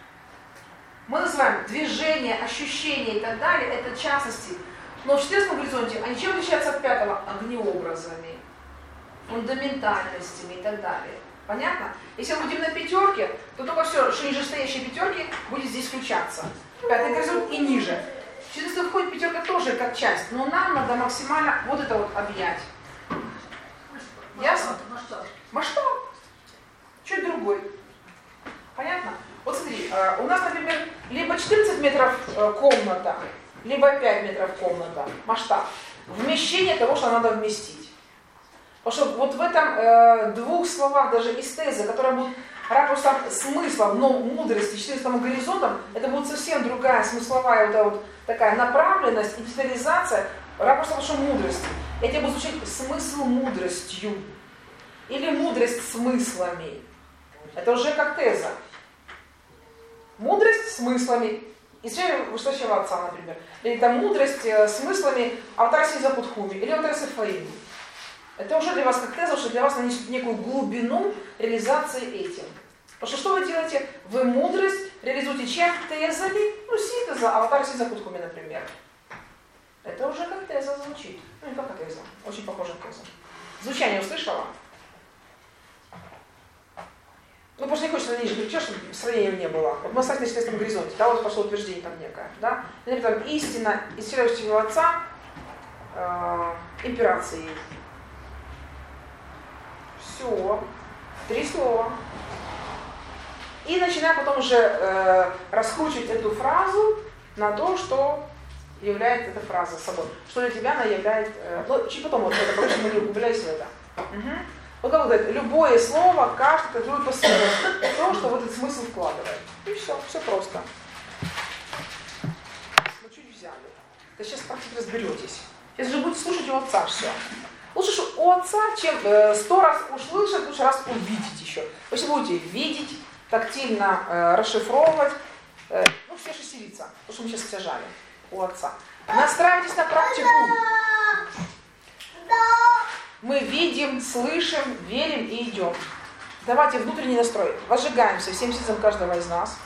Мы называем движение, ощущение и так далее, это частности. Но в четырнадцатом горизонте они чем отличаются от пятого? Огнеобразами, фундаментальностями и так далее. Понятно? Если мы будем на пятерке, то только все, что нижестоящие пятерки, будет здесь включаться. Пятый горизонт и ниже. В четырнадцатый входит пятерка тоже как часть, но нам надо максимально вот это вот объять. Ясно? Масштаб. Чуть другой. Понятно? Вот смотри, у нас, например, либо четырнадцать метров комната, либо пять метров комната. Масштаб. Вмещение того, что надо вместить. Потому что вот в этом э, двух словах, даже из тезы, которая будет ракурсом смысла, но мудрости, четырнадцатым горизонтом, это будет совсем другая смысловая вот, эта вот такая направленность и детализация ракурсом вашей мудрости. Это будет звучать смысл мудростью или мудрость смыслами. Это уже как теза. Мудрость смыслами. Изучение вышедшего отца, например. Или там мудрость э, смыслами аватара Сизакутхуми или аватара Сафаини. Это уже для вас как теза, что для вас нанесет некую глубину реализации этим. Потому что что вы делаете? Вы мудрость реализуете чем? Тезами, ну синтеза, аватара Сизакутхуми, например. Это уже как теза звучит. Ну не как теза, очень похоже на теза. Звучание услышала? Ну, потому что не хочется на ниже кричать, чтобы сравнения не было. Вот мы остались на четырнадцатом горизонте, да, вот пошло утверждение там некое, да. Например, там, истина из вселенского отца э, имперации. Все. Три слова. И начинаем потом уже э, раскручивать эту фразу на то, что является эта фраза собой. Что для тебя она является... Э, ну, чуть потом, вот это, потому что мы не углубляемся в это. Угу. Вот как говорит, любое слово, каждый трактует по-своему. То, что в этот смысл вкладывает. И все, все просто. Мы чуть взяли. Да сейчас практически разберетесь. Сейчас же будете слушать у отца все. Лучше у отца, чем э, сто раз услышать, лучше раз увидеть еще. Вы все будете видеть, тактильно э, расшифровывать. Э, ну, все шести лица, потому что мы сейчас стяжали у отца. Настраивайтесь на практику. Мы видим, слышим, верим и идем. Давайте внутренний настрой. Возжигаемся всем сердцем каждого из нас.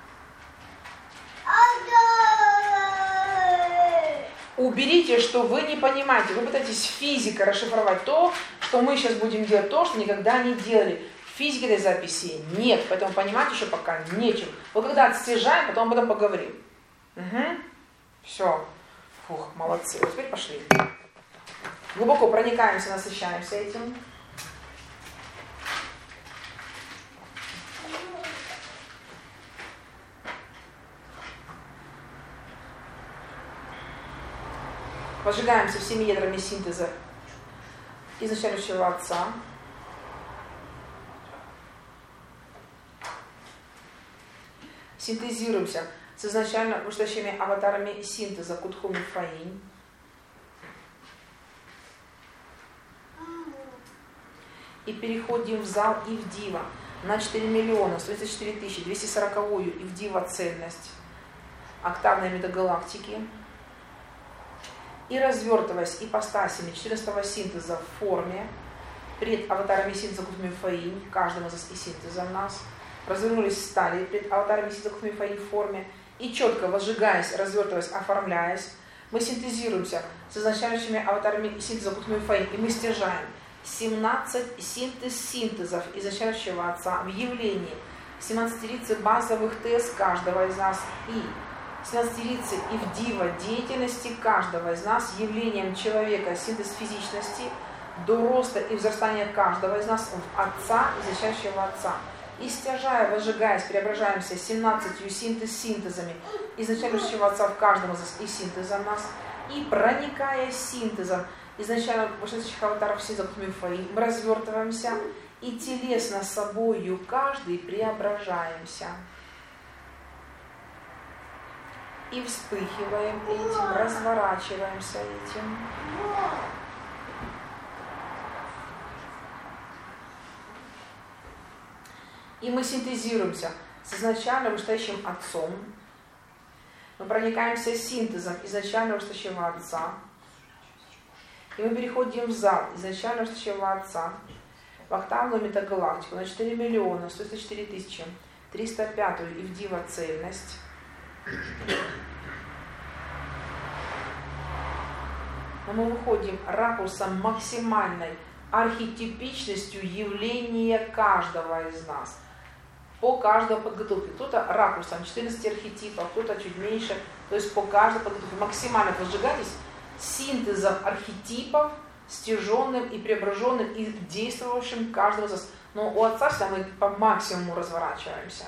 Уберите, что вы не понимаете. Вы пытаетесь физикой расшифровать то, что мы сейчас будем делать, то, что никогда не делали. В физике этой записи нет, поэтому понимать еще пока нечем. Вот когда отстежаем, потом об этом поговорим. Угу. Все. Фух, молодцы. Вот теперь пошли. Глубоко проникаемся, насыщаемся этим. Возжигаемся всеми ядрами синтеза изначального отца. Синтезируемся с изначально вышедшими аватарами синтеза Кутхуми Фаинь. И переходим в зал Ивдива на четыре миллиона сто тридцать четыре тысячи двести сороковую Ивдива цельность октавной метагалактики. И развертываясь ипостасями четырнадцатого синтеза в форме пред аватарами синтеза Кутхуми Фаинь, каждым из нас и синтеза в нас, развернулись стали пред аватарами синтеза Кутхуми Фаинь в форме и четко возжигаясь, развертываясь, оформляясь, мы синтезируемся с изначальными аватарами синтеза Кутхуми Фаинь, и мы стяжаем семнадцать синтез синтезов изначального отца в явлении, семнадцатирицы базовых тез каждого из нас и семнадцатирицы Ивдива деятельности каждого из нас явлением человека, синтез физичности до роста и взрастания каждого из нас в отца, изначального отца. И стяжая, возжигаясь, преображаемся семнадцатью синтез синтезами изначального отца в каждом из нас и синтеза в нас, и проникая синтезом изначально вышедших аватаров Синтеза Кутхуми Фаинь, мы развертываемся и телесно собою каждый преображаемся. И вспыхиваем этим, разворачиваемся этим. И мы синтезируемся с изначально вышедшим отцом. Мы проникаемся синтезом изначально вышедшего отца. И мы переходим в зал изначально вышедшего отца, в октавную метагалактику на четыре миллиона сто тридцать четыре тысячи триста пятую Ивдива цельность. Но мы выходим ракурсом максимальной архетипичностью явления каждого из нас. По каждому подготовке. Кто-то ракурсом четырнадцати архетипов, кто-то чуть меньше. То есть по каждой подготовке максимально возжигайтесь синтезом архетипов, стяженным и преображенным и действовавшим каждого из нас. Но у отца всегда мы по максимуму разворачиваемся.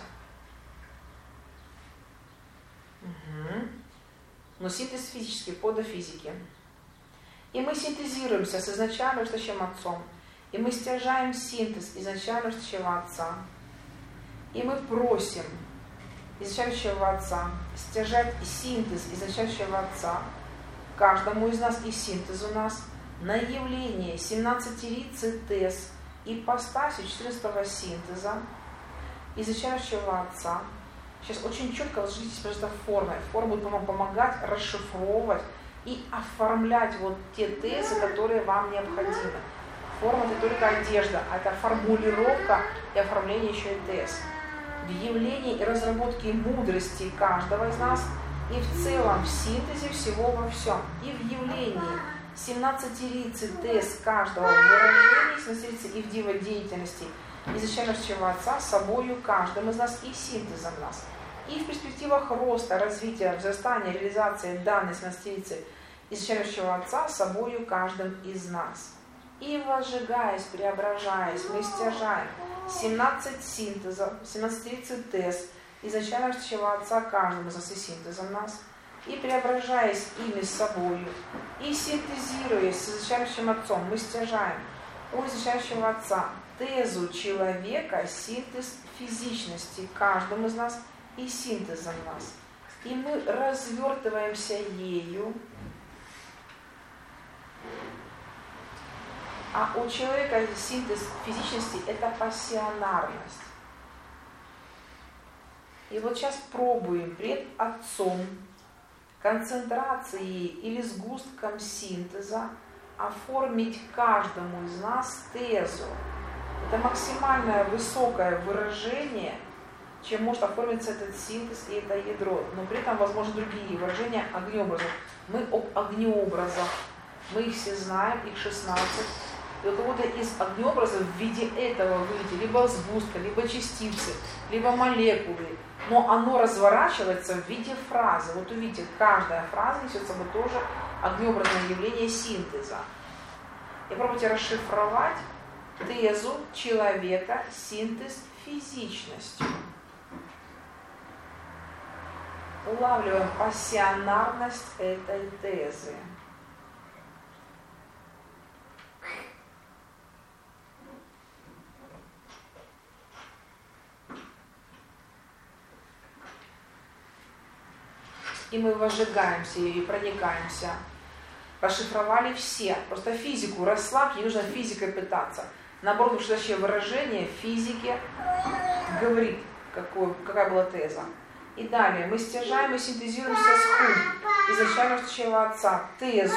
Угу. Но синтез физический, по дофизике. И мы синтезируемся с изначально вышедшим отцом. И мы стяжаем синтез изначально вышедшего отца И мы просим изначального Отца стяжать синтез изначального Отца каждому из нас и синтез у нас на явление семнадцатерицы тез ипостаси четырнадцатого синтеза изначального Отца. Сейчас очень четко ложитесь просто в форме. Форма будет вам помогать расшифровывать и оформлять вот те тезы, которые вам необходимы. Форма — это только одежда, а это формулировка и оформление еще и тез. В явлении и разработке мудрости каждого из нас и в целом в синтезе всего во всем. И в явлении семнадцатерицы тез каждого выражения, семнадцатерицы и в диводеятельности изначального Отца собою каждым из нас и синтезом нас. И в перспективах роста, развития, взрастания, реализации данной семнадцатерицы изначального Отца собою каждым из нас. И возжигаясь, преображаясь, мы стяжаем семнадцать синтезов, семнадцатерицы тез изначального Отца каждым из нас и синтезом нас. И преображаясь ими с собою, и синтезируясь с изначальным Отцом, мы стяжаем у изначального Отца тезу человека, синтез физичности каждому из нас и синтезом нас. И мы развертываемся ею. А у человека синтез физичности – это пассионарность. И вот сейчас пробуем пред Отцом концентрацией или сгустком синтеза оформить каждому из нас тезу. Это максимальное высокое выражение, чем может оформиться этот синтез и это ядро. Но при этом возможны другие выражения огнеобразов. Мы об огнеобразах, мы их все знаем, их шестнадцать. И у кого-то из огнеобразов в виде этого выйти либо сгустка, либо частицы, либо молекулы. Но оно разворачивается в виде фразы. Вот увидите, каждая фраза несет с собой тоже огнеобразное явление синтеза. И пробуйте расшифровать тезу человека, синтез физичностью. Улавливаем пассионарность этой тезы. И мы возжигаемся и проникаемся. Расшифровали все. Просто физику расслабь, не нужно физикой пытаться. Наоборот, следующее выражение в физике говорит, какой, какая была теза. И далее мы стяжаем и синтезируемся с хум изначального Отца тезу.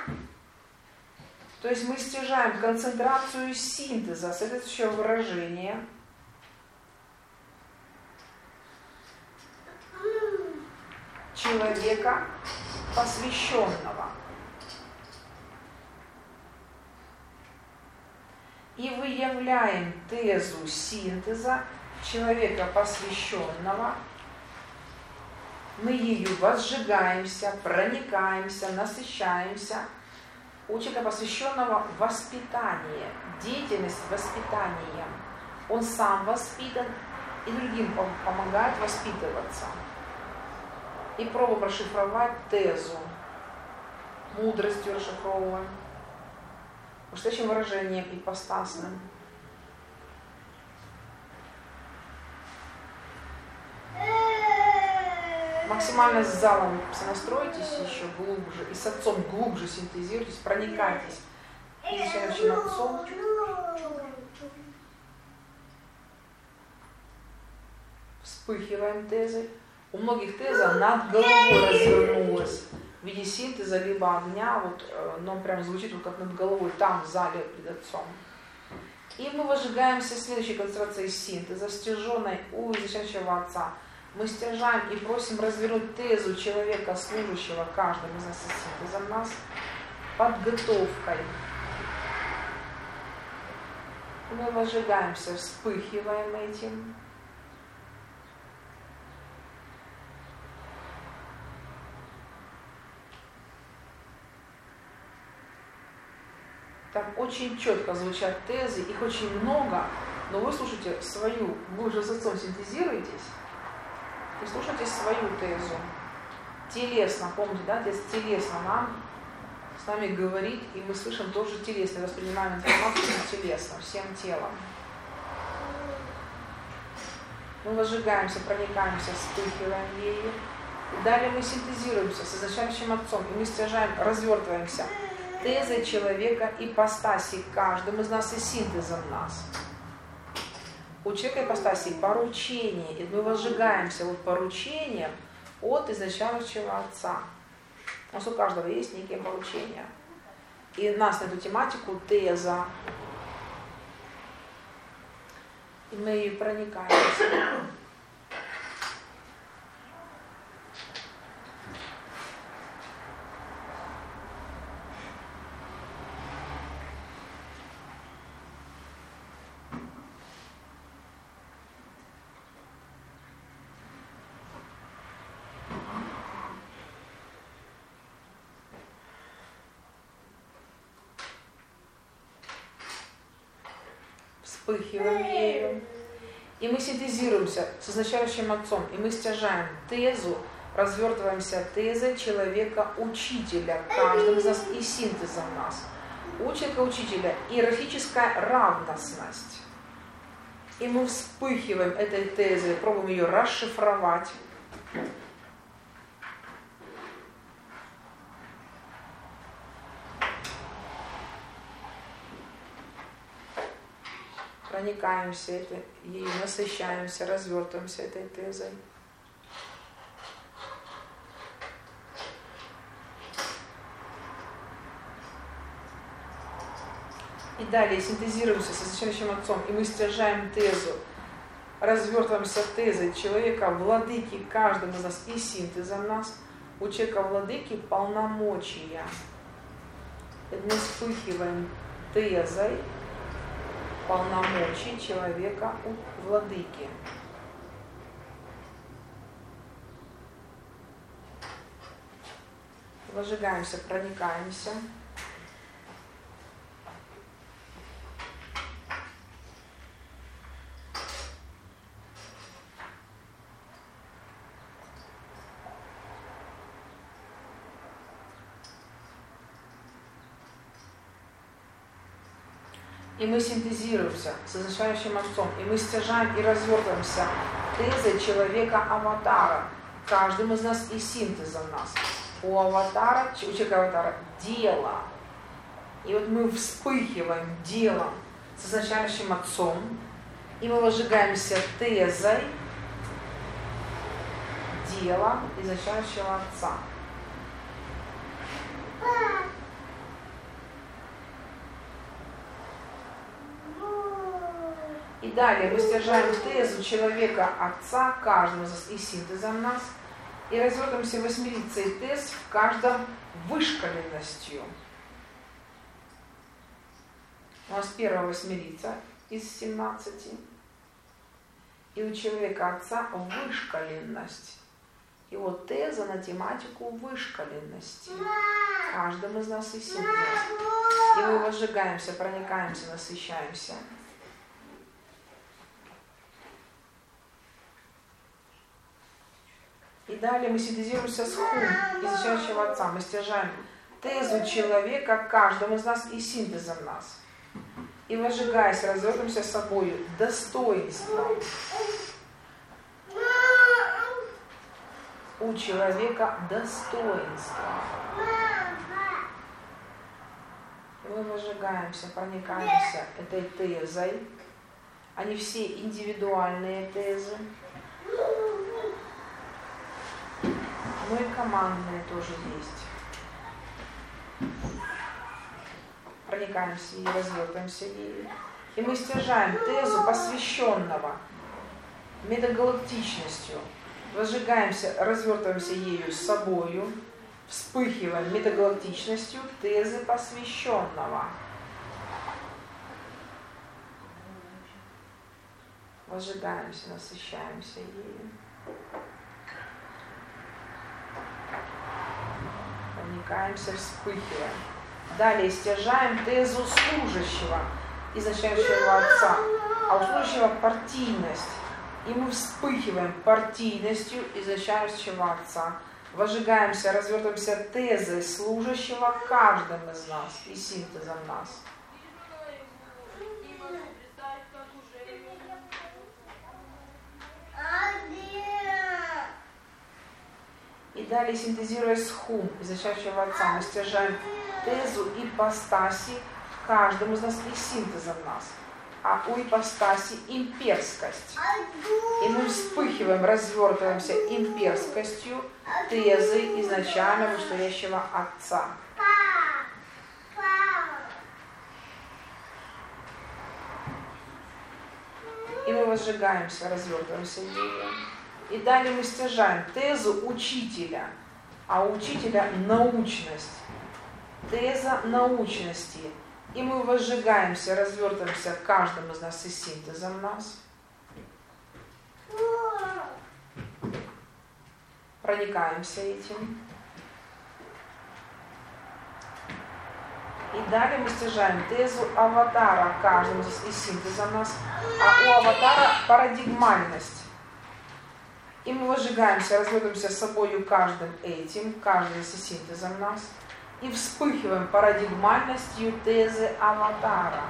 То есть мы стяжаем концентрацию синтеза следующего выражения. Человека, посвященного. И выявляем тезу синтеза человека, посвященного. Мы ею возжигаемся, проникаемся, насыщаемся. У человека, посвященного воспитание, деятельность воспитанием. Он сам воспитан и другим помогает воспитываться. И пробуем расшифровать тезу. Мудростью расшифровываем. Следующим выражением ипостасным. Максимально с залом сонастройтесь еще глубже. И с Отцом глубже синтезируйтесь, проникайтесь. И изначальным Отцом. Вспыхиваем тезы. У многих теза над головой развернулась в виде синтеза либо огня, вот, но прям звучит вот как над головой, там в зале перед Отцом. И мы возжигаемся следующей концентрацией синтеза, стяженной у изначального Отца. Мы стяжаем и просим развернуть тезу человека, служащего каждым из нас и синтезом нас, подготовкой. И мы возжигаемся, вспыхиваем этим. Там очень четко звучат тезы, их очень много, но вы слушайте свою, вы уже с Отцом синтезируетесь, и слушайте свою тезу. Телесно, помните, да, здесь телесно нам с нами говорит, и мы слышим тоже телесно, воспринимаем информацию телесно, всем телом. Мы возжигаемся, проникаемся, вспыхиваем ею. И далее мы синтезируемся с изначальным Отцом, и мы стяжаем, развертываемся тезой человека, ипостаси каждым из нас и синтезом нас. У человека ипостаси поручение, и мы возжигаемся вот поручением от изначального Отца. У нас у каждого есть некие поручения. И нас на эту тематику теза. И мы ее проникаемся. Вспыхиваем ею. И мы синтезируемся с изначающим Отцом, и мы стяжаем тезу, развертываемся тезой человека-учителя, каждым из нас и синтезом нас. У человека-учителя иерархическая равностность. И мы вспыхиваем этой тезой, пробуем ее расшифровать. Проникаемся этой, ею, насыщаемся, развертываемся этой тезой. И далее синтезируемся с изначальным Отцом, и мы стяжаем тезу, развертываемся тезой человека, владыки каждым из нас и синтезом нас. У человека владыки полномочия. И мы вспыхиваем тезой полномочий человека у владыки. Возжигаемся, проникаемся. И мы синтезируемся с изначающим Отцом, и мы стяжаем и развертываемся тезой человека-аватара, каждым из нас и синтезом нас. У аватара, у человека-аватара дело. И вот мы вспыхиваем делом с изначающим Отцом, и мы возжигаемся тезой дела изначающего Отца. И далее мы стяжаем тезу человека Отца, каждого из нас и синтезом нас, и развертываемся восьмерицей тез в каждом вышкаленностью. У нас первая восьмерица из семнадцати, и у человека Отца вышкаленность. И вот теза на тематику вышкаленности. Каждым из нас и синтезом. И мы возжигаемся, проникаемся, насыщаемся. И далее мы синтезируемся с хум, изучающего Отца. Мы стяжаем тезу человека, каждому из нас и синтезом нас. И возжигаясь, развертываемся собою достоинством. У человека достоинство. И мы возжигаемся, проникаемся этой тезой. Они все индивидуальные тезы. Ну и командные тоже есть. Проникаемся и развертываемся ею. И мы стяжаем тезу посвященного метагалактичностью. Возжигаемся, развертываемся ею с собою, вспыхиваем метагалактичностью тезы посвященного. Возжигаемся, насыщаемся ею. Проникаемся, вспыхиваем. Далее стяжаем тезу служащего, изначающего Отца, а у служащего партийность. И мы вспыхиваем партийностью изначающего Отца. Возжигаемся, развертываемся тезой служащего каждым из нас и синтезом нас. И далее, синтезируя с хум, изначающего Отца, мы стяжаем тезу ипостаси каждому из нас и синтеза в нас. А у ипостаси имперскость. И мы вспыхиваем, развертываемся имперскостью тезы изначально вышестоящего Отца. И мы возжигаемся, развертываемся ею. И далее мы стяжаем тезу учителя, а у учителя научность. Теза научности. И мы возжигаемся, развертываемся каждому из нас и синтезом нас. Проникаемся этим. И далее мы стяжаем тезу аватара каждому из нас и синтезом нас. А у аватара парадигмальность. И мы возжигаемся, развертываемся с собою каждым этим, каждым из синтезом нас. И вспыхиваем парадигмальностью тезы аватара.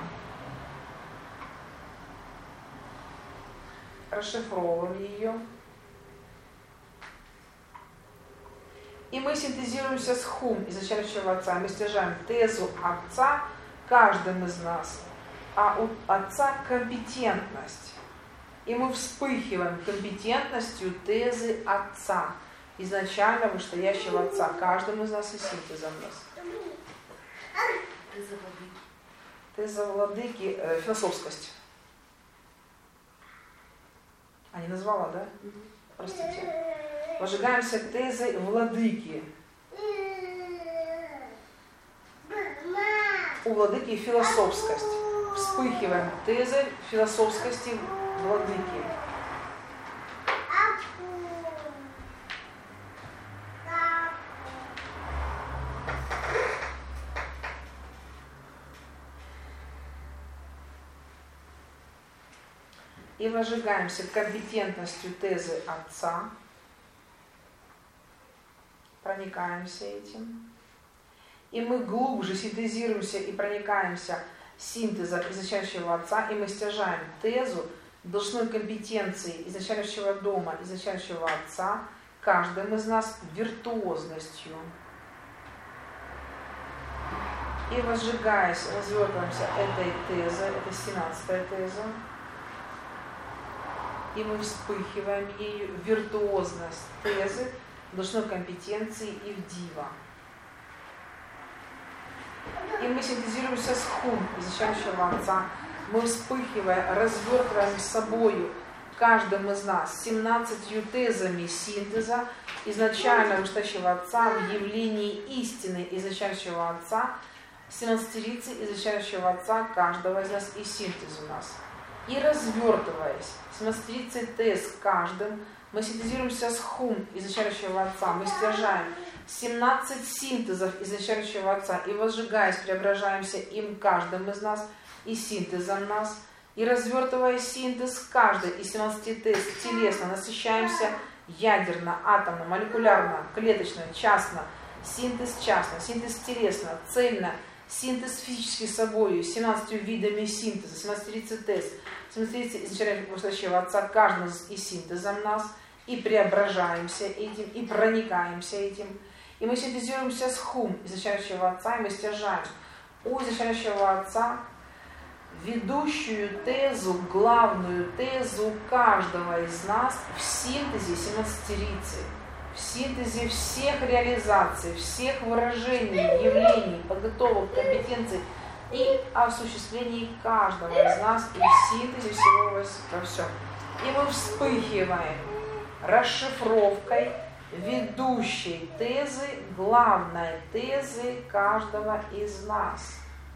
Расшифровываем ее. И мы синтезируемся с хум, изначающего Отца. Мы стяжаем тезу Отца каждым из нас. А у Отца компетентность. И мы вспыхиваем компетентностью тезы Отца, изначально вышестоящего Отца, каждому из нас и синтезом нас. Теза владыки, э, философскость. А, не назвала, да? Простите. Возжигаемся тезой владыки. У владыки философскость. Вспыхиваем тезой философскости владыки. И возжигаемся компетентностью тезы Отца. Проникаемся этим. И мы глубже синтезируемся и проникаемся синтезом изначающего Отца, и мы стяжаем тезу должной компетенции изначающего дома, изначающего Отца, каждым из нас виртуозностью. И возжигаясь, развертываемся этой тезой, это семнадцатая теза, и мы вспыхиваем ею виртуозность тезы должной компетенции и в дива. И мы синтезируемся с хум, изучающего Отца. Мы, вспыхивая, развертываем с собою каждым из нас семнадцатью тезами синтеза изначально вышестоящего Отца в явлении истины изучающего Отца, семнадцатерицы изучающего Отца каждого из нас и синтез у нас. И развертываясь, семнадцатерицей тез каждым, мы синтезируемся с хум изначающего Отца, мы стяжаем семнадцать синтезов изначающего Отца и, возжигаясь, преображаемся им каждым из нас и синтезом нас, и развертывая синтез каждой из семнадцати тез телесно, насыщаемся ядерно, атомно, молекулярно, клеточно, частно, синтез частно, синтез телесно, цельно, синтез физически собою, семнадцатью видами синтеза, семнадцатерицей тез, семнадцатерицей изначающего Отца каждым и синтезом нас, и преображаемся этим, и проникаемся этим. И мы синтезируемся с хум изначающего Отца, и мы стяжаем у изначающего Отца ведущую тезу, главную тезу каждого из нас в синтезе семнадцатерицы, в синтезе всех реализаций, всех выражений, явлений, подготовок, компетенций и осуществлении каждого из нас и в синтезе всего во всем. И мы вспыхиваем расшифровкой ведущей тезы, главной тезы каждого из нас.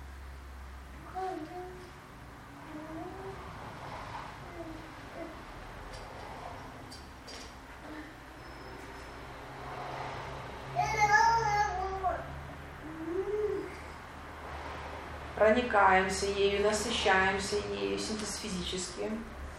Проникаемся ею, насыщаемся ею, синтез физический.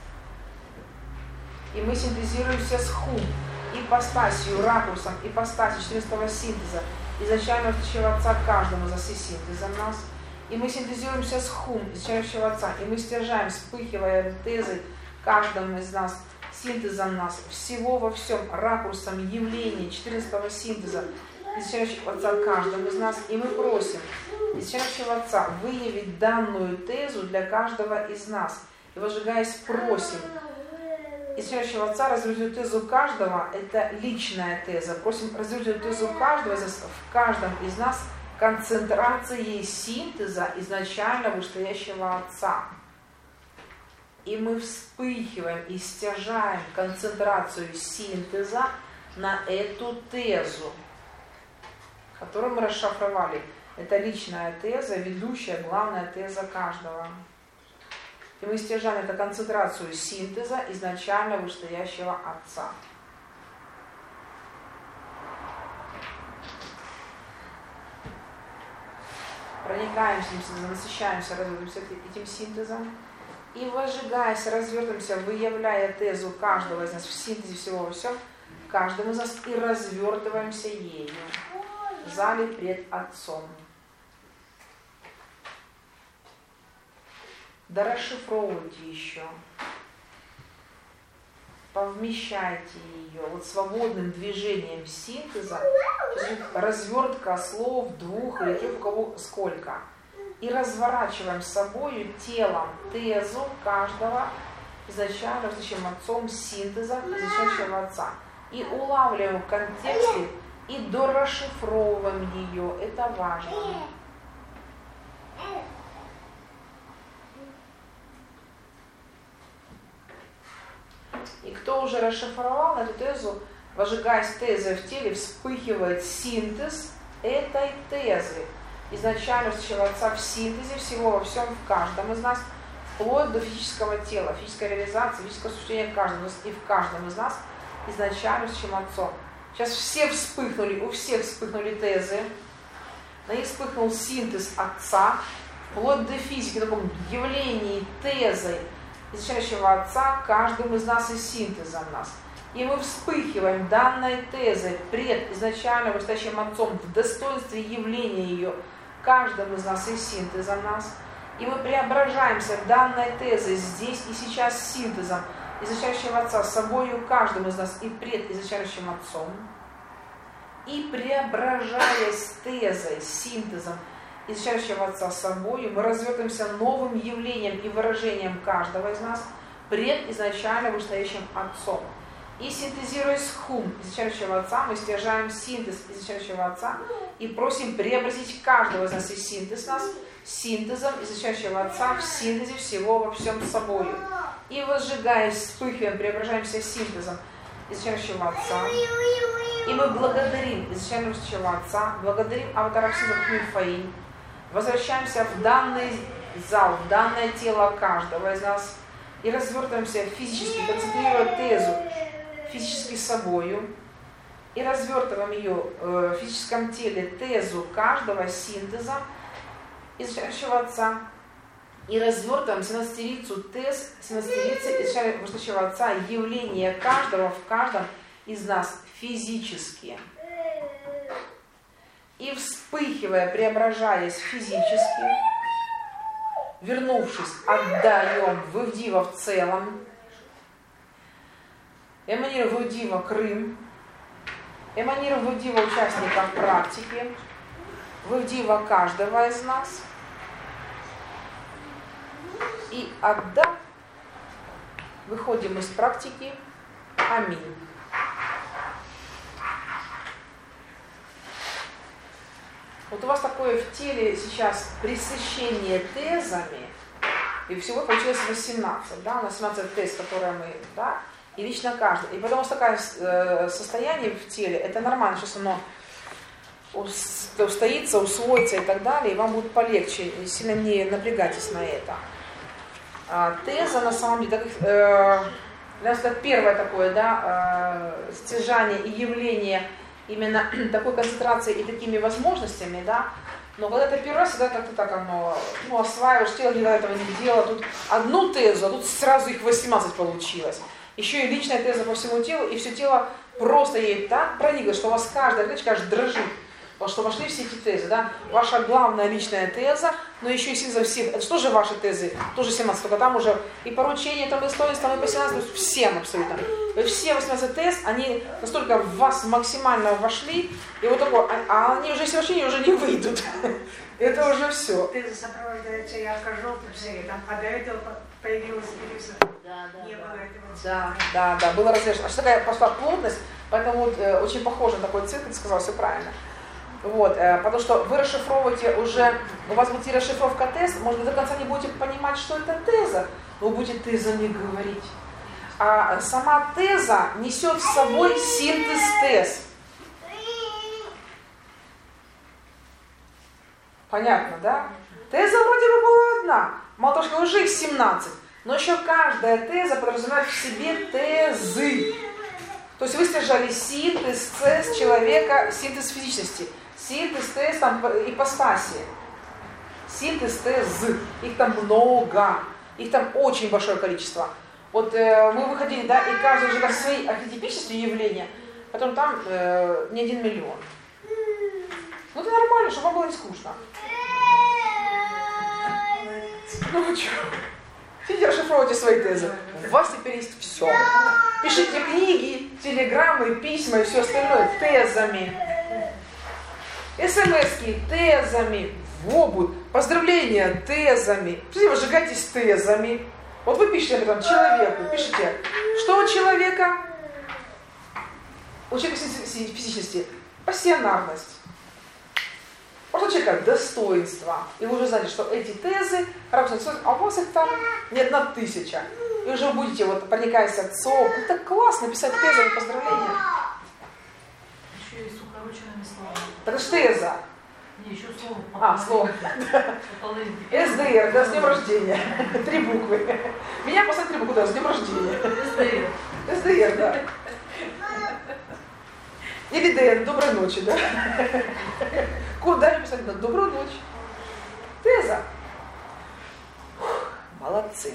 И мы синтезируемся с хум, ипостасью, ракурсом, ипостасью четырнадцатого синтеза, изначально высшего Отца каждому за синтезом нас. И мы синтезируемся с хум, изучающего Отца, и мы стяжаем, вспыхивая тезы каждому из нас синтезом нас всего во всем, ракурсом явления четырнадцатого синтеза, изучающего Отца каждому из нас, и мы просим изучающего Отца выявить данную тезу для каждого из нас. И возжигаясь, просим изучающего Отца развернуть тезу каждого, это личная теза. Просим развернуть тезу каждого из нас, в каждом из нас концентрацией синтеза изначально вышестоящего Отца. И мы вспыхиваем и стяжаем концентрацию синтеза на эту тезу, которую мы расшифровали. Это личная теза, ведущая, главная теза каждого. И мы стяжаем эту концентрацию синтеза изначально вышестоящего Отца. Проникаемся, насыщаемся, развиваемся этим синтезом. И возжигаясь, развертываемся, выявляя тезу каждого из нас в синтезе всего во всем, каждому из нас, и развертываемся ею в зале пред Отцом. Да расшифровывайте еще, повмещайте ее вот свободным движением синтеза, развертка слов двух или трех, у кого сколько. И разворачиваем с собой телом тезу каждого изначально различным Отцом синтеза изучающего Отца. И улавливаем в контексте и дорасшифровываем ее. Это важно. И кто уже расшифровал эту тезу, возжигаясь тезой в теле, вспыхивает синтез этой тезы изначально всего Отца в синтезе всего во всем в каждом из нас, вплоть до физического тела, физической реализации, физического существования каждого из нас и в каждом из нас изначально всем Отцом. Сейчас все вспыхнули, у всех вспыхнули тезы, на них вспыхнул синтез Отца, вплоть до физики, таком явлении тезой изучающего Отца каждым из нас и синтезом нас. И мы вспыхиваем данной тезой пред изначально вышестоящим Отцом в достоинстве явления ее каждым из нас и синтезом нас. И мы преображаемся данной тезой здесь и сейчас синтезом изучающего Отца собою каждым из нас и пред изучающим Отцом. И преображаясь тезой, синтезом изучающего Отца собою, мы развертываемся новым явлением и выражением каждого из нас пред изначально вышестоящим Отцом. И синтезируя хум изучающего Отца, мы стяжаем синтез изучающего Отца и просим преобразить каждого из нас и синтез нас синтезом изучающего Отца в синтезе всего во всем собою. И возжигаясь, вспыхиваем, преображаемся синтезом изучающего Отца. И мы благодарим изучающего Отца, благодарим Аватара Всевышнего Мифаим, возвращаемся в данный зал, в данное тело каждого из нас и развертываемся физически, концентрируя тезу физически собою и развертываем ее э, в физическом теле тезу каждого синтеза изучающего Отца и развертываем синастерицу тез, синастерицы изучающего Отца явление каждого в каждом из нас физически. И вспыхивая, преображаясь физически, вернувшись, отдаем в Ивдива в целом, эманируем в Ивдива Крым, эманируем в Ивдива участников практики, в Ивдива каждого из нас, и отдав, выходим из практики. Аминь. Вот у вас такое в теле сейчас пресыщение тезами, и всего получилось восемнадцать, да, у нас семнадцать тез, которые мы, да, и лично каждый. И потом у вас такое э, состояние в теле, это нормально, сейчас оно устоится, усвоится и так далее, и вам будет полегче, и сильно не напрягайтесь на это. А, теза на самом деле, так, э, для нас это первое такое, да, э, стяжание и явление именно такой концентрацией и такими возможностями, да, но когда это первый раз, всегда как-то так оно, ну, осваиваешь, тело никогда этого не делало, тут одну тезу, а тут сразу их восемнадцать получилось. Еще и личная теза по всему телу, и все тело просто ей так проникло, что у вас каждая клеточка аж дрожит. вот что вошли все эти тезы, да, ваша главная личная теза, но еще и синтеза всех, это что же ваши тезы, тоже семнадцать, только там уже и поручение, там, и стоимость, там, и посемнадцать, всем абсолютно. То есть все восемнадцать тез, они настолько в вас максимально вошли, и вот такое, а, а они уже, если вошли, они уже не выйдут. Это уже все. Теза сопровождается ярко-желтым светом, а до этого появилась бирюза. Да, да, Не да. было этого цвета. Да, да, да, было разрешено. А что такая пошла плотность, поэтому вот, э, очень похоже на такой цвет, ты сказал, все правильно. Вот, э, потому что вы расшифровываете уже, у вас будет и расшифровка тез, может быть, до конца не будете понимать, что это теза, но вы будете тезами говорить. А сама теза несет с собой синтез тез. Понятно, да? Теза вроде бы была одна, мало того, что уже их семнадцать, но еще каждая теза подразумевает в себе тезы. То есть вы стяжали синтез, тез человека, синтез физичности, синтез, тез, там, ипостаси, синтез, тез, их там много, их там очень большое количество. Вот э, мы выходили, да, и каждый уже как свои архетипические явления, потом там э, не один миллион. Ну это нормально, чтобы вам было не скучно. Ну вы что? Сидите, расшифровывайте свои тезы. У вас теперь есть все. Пишите книги, телеграммы, письма и все остальное тезами. СМСки тезами. В обувь. Поздравления тезами. Вы сжигайтесь тезами. Вот вы пишете об этом человеку. Пишите, что у человека? У человека физичности пассионарность. У человека достоинство. И вы уже знаете, что эти тезы, а у вас их там не одна тысяча. И уже вы будете, вот, проникаясь отцом. Это классно писать тезами поздравления. Еще и с укороченными словами. Это ж теза. Не, еще слово. А, слово. СДР, да, с днем рождения. Три буквы. Меня поставят три буквы, да, с днем рождения. СДР. СДР, да. Или ДН, доброй ночи, да? Куда написать? Да, добрую ночь. Теза. Фух, молодцы.